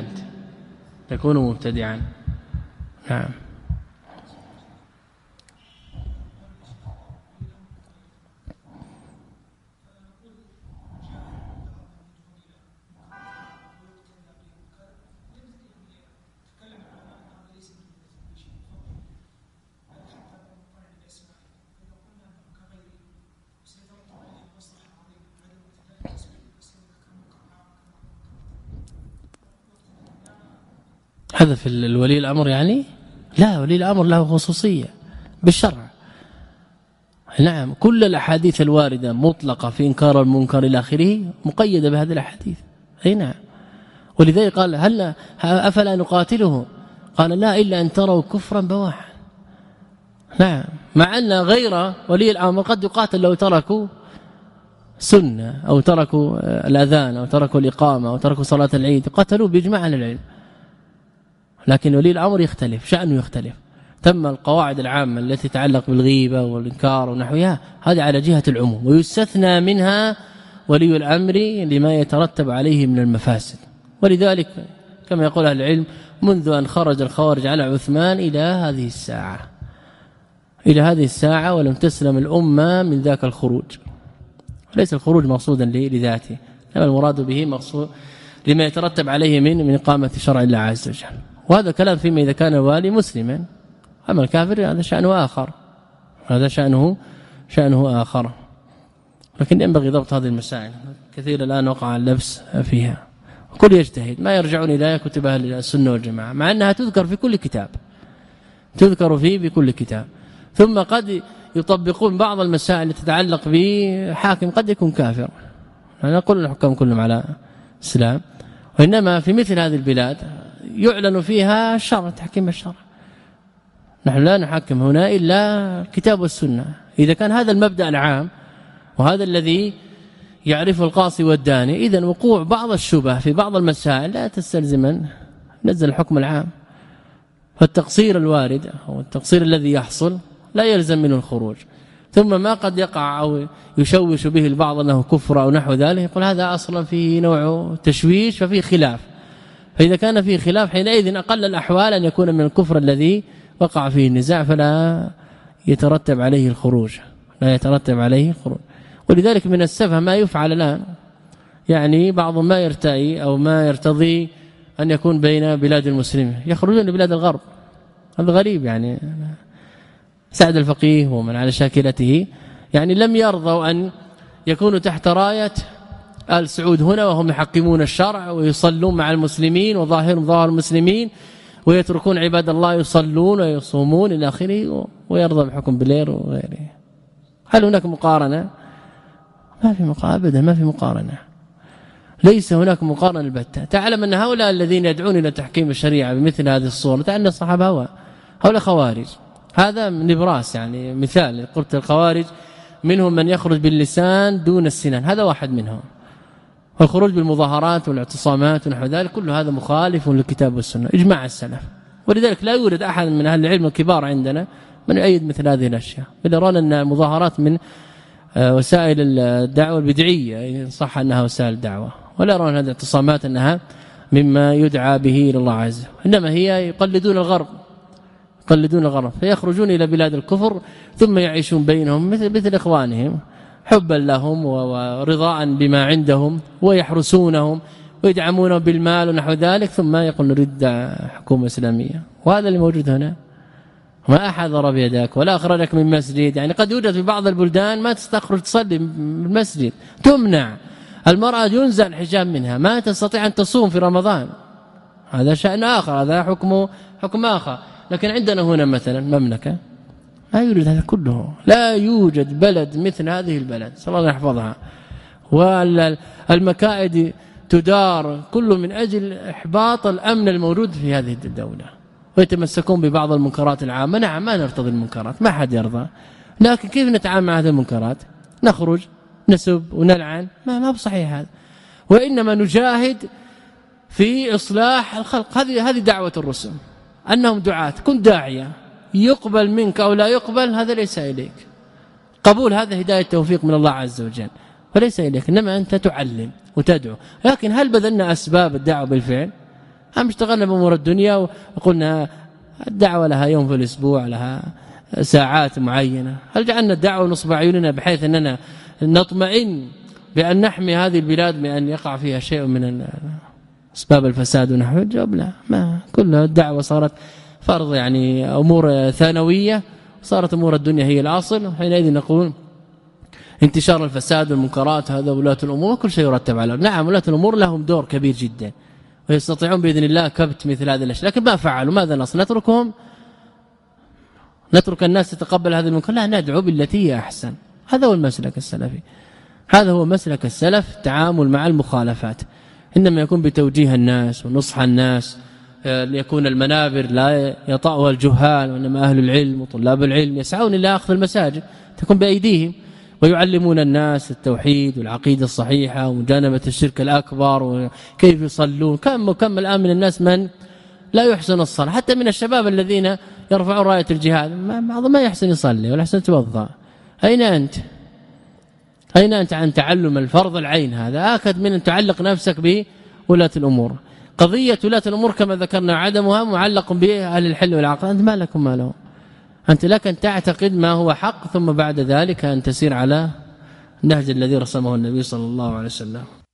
مبتدعا. نعم. هذا في الولي الأمر يعني؟ لا، ولي الأمر له خصوصية بالشرع. نعم، كل الأحاديث الواردة مطلقة في إنكار المنكر إلى آخره مقيدة بهذه الأحاديث. أي نعم. ولذلك قال هل أفلا نقاتله؟ قال لا إلا أن تروا كفرا بواحا. نعم، مع أن غير ولي الأمر قد يقاتل لو تركوا سنة أو تركوا الأذان أو تركوا الإقامة أو تركوا صلاة العيد، قاتلوا بإجماع أهل العلم. لكن ولي الأمر يختلف، شأنه يختلف. تم القواعد العامة التي تتعلق بالغيبة والإنكار ونحوها هذه على جهة العموم، ويستثنى منها ولي الأمر لما يترتب عليه من المفاسد. ولذلك كما يقول أهل العلم منذ أن خرج الخوارج على عثمان إلى هذه الساعة ولم تسلم الأمة من ذاك الخروج. ليس الخروج مقصودا لذاته، إنما المراد به مقصود لما يترتب عليه من إقامة شرع الله عز وجل. وهذا كلام فيما إذا كان والي مسلما، أما الكافر هذا شأنه آخر. لكن ينبغي ضبط هذه المسائل، كثير الآن وقع اللبس فيها. وكل يجتهد ما يرجعون إلى كتب أهل السنة والجماعة، مع أنها تذكر في كل كتاب، بكل كتاب. ثم قد يطبقون بعض المسائل التي تتعلق بحاكم قد يكون كافر. نقول الحكام كلهم على الإسلام، وإنما في مثل هذه البلاد يعلن فيها الشرع، تحكيم الشرع. نحن لا نحكم هنا إلا الكتاب والسنة. إذا كان هذا المبدأ العام وهذا الذي يعرفه القاصي والداني، إذن وقوع بعض الشبه في بعض المسائل لا تستلزم أن نزل الحكم العام. فالتقصير الوارد أو التقصير الذي يحصل لا يلزم منه الخروج. ثم ما قد يقع أو يشوش به البعض أنه كفر أو نحو ذلك، يقول هذا أصلا فيه نوع تشويش ففيه خلاف. فإذا كان فيه خلاف حينئذ أقل الأحوال أن يكون من الكفر الذي وقع فيه النزاع، فلا يترتب عليه الخروج، لا يترتب عليه الخروج. ولذلك من السفه ما يفعل الآن، يعني بعض ما يرتئي أو ما يرتضي أن يكون بين بلاد المسلمين، يخرجون لبلاد الغرب. هذا غريب، يعني سعد الفقيه ومن على شاكلته يعني لم يرضوا أن يكونوا تحت راية آل سعود هنا وهم يحكمون الشرع ويصلون مع المسلمين وظاهرهم ظاهر المسلمين، ويتركون عباد الله يصلون ويصومون إلى آخره، ويرضى بحكم بلير وغيره. هل هناك مقارنة؟ ما في مقارنة أبدا، ما في مقارنة، ليس هناك مقارنة البتة. تعلم أن هؤلاء الذين يدعون إلى تحكيم الشريعة بمثل هذه الصورة، تعلم الصحابة هؤلاء خوارج. هذا نبراس، يعني مثال قلت الخوارج منهم من يخرج باللسان دون السنان، هذا واحد منهم. والخروج بالمظاهرات والاعتصامات ونحو ذلك كل هذا مخالف للكتاب والسنة إجماع السلف. ولذلك لا يوجد أحد من أهل العلم الكبار عندنا من يؤيد مثل هذه الأشياء، بل يرون أن المظاهرات من وسائل الدعوة البدعية إن صح أنها وسائل دعوة، ولا يرون هذه الاعتصامات أنها مما يدعى به إلى الله عز وجل، إنما هي يقلدون الغرب، يقلدون الغرب، فيخرجون إلى بلاد الكفر ثم يعيشون بينهم مثل إخوانهم حبا لهم ورضاء بما عندهم، ويحرسونهم ويدعمونهم بالمال ونحو ذلك، ثم يقول نريد حكومة إسلامية. وهذا اللي موجود هنا، ما أحد ضرب يدك ولا أخرجك من مسجد. يعني قد يوجد في بعض البلدان ما تستخرج تصلي من المسجد، تمنع المرأة، ينزع الحجاب منها، ما تستطيع أن تصوم في رمضان، هذا شأن آخر، هذا حكم آخر. لكن عندنا هنا مثلا مملكة لا يوجد هذا كله، لا يوجد بلد مثل هذه البلد صلى الله يحفظها، والمكائد تدار كله من أجل إحباط الأمن الموجود في هذه الدولة، ويتمسكون ببعض المنكرات العامة. نعم ما نرتضي المنكرات، ما حد يرضى، لكن كيف نتعامل مع هذه المنكرات؟ نخرج نسب ونلعن؟ ما بصحيح هذا، وإنما نجاهد في إصلاح الخلق. هذه دعوة الرسل، أنهم دعاة، كن داعية، يقبل منك أو لا يقبل هذا ليس إليك، قبول هذا هداية توفيق من الله عز وجل وليس إليك، إنما أنت تعلم وتدعو. لكن هل بذلنا أسباب الدعوة بالفعل؟ هم اشتغلنا بأمور الدنيا وقلنا الدعوة لها يوم في الأسبوع، لها ساعات معينة؟ هل جعلنا الدعوة نصب عيوننا بحيث أننا نطمئن بأن نحمي هذه البلاد بأن يقع فيها شيء من أسباب الفساد ونحو؟ الجواب لا، ما كلها الدعوة صارت فرض، يعني أمور ثانوية، صارت أمور الدنيا هي الأصل. حينئذ نقول انتشار الفساد والمنكرات هذا ولاة الأمور وكل شيء يرتب على. نعم ولاة الأمور لهم دور كبير جدا ويستطيعون بإذن الله كبت مثل هذه الأشياء، لكن ما فعلوا. ماذا نصنع؟ نتركهم؟ نترك الناس تتقبل هذه المنكر؟ لا، ندعو بالتي هي أحسن. هذا هو المسلك السلفي، هذا هو مسلك السلف، تعامل مع المخالفات، إنما يكون بتوجيه الناس ونصح الناس، ليكون المنابر لا يطأها الجهال، وإنما أهل العلم وطلاب العلم يسعون إلى أخذ المساجد، تكون بأيديهم، ويعلمون الناس التوحيد والعقيدة الصحيحة ومجانبة الشرك الأكبر وكيف يصلون. كم الآن من الناس من لا يحسن الصلاة، حتى من الشباب الذين يرفعون راية الجهاد بعضهم ما يحسن يصلي ولا يحسن يتوضأ. أين أنت؟ أين أنت عن تعلم الفرض العين؟ هذا آكد من أن تعلق نفسك بولاة الأمور. قضية ولاة الأمور كما ذكرنا عدمها معلق بأهل الحل والعقل، أنت ما لكم ما لهم، أنت لك أن تعتقد ما هو حق، ثم بعد ذلك أن تسير على النهج الذي رسمه النبي صلى الله عليه وسلم.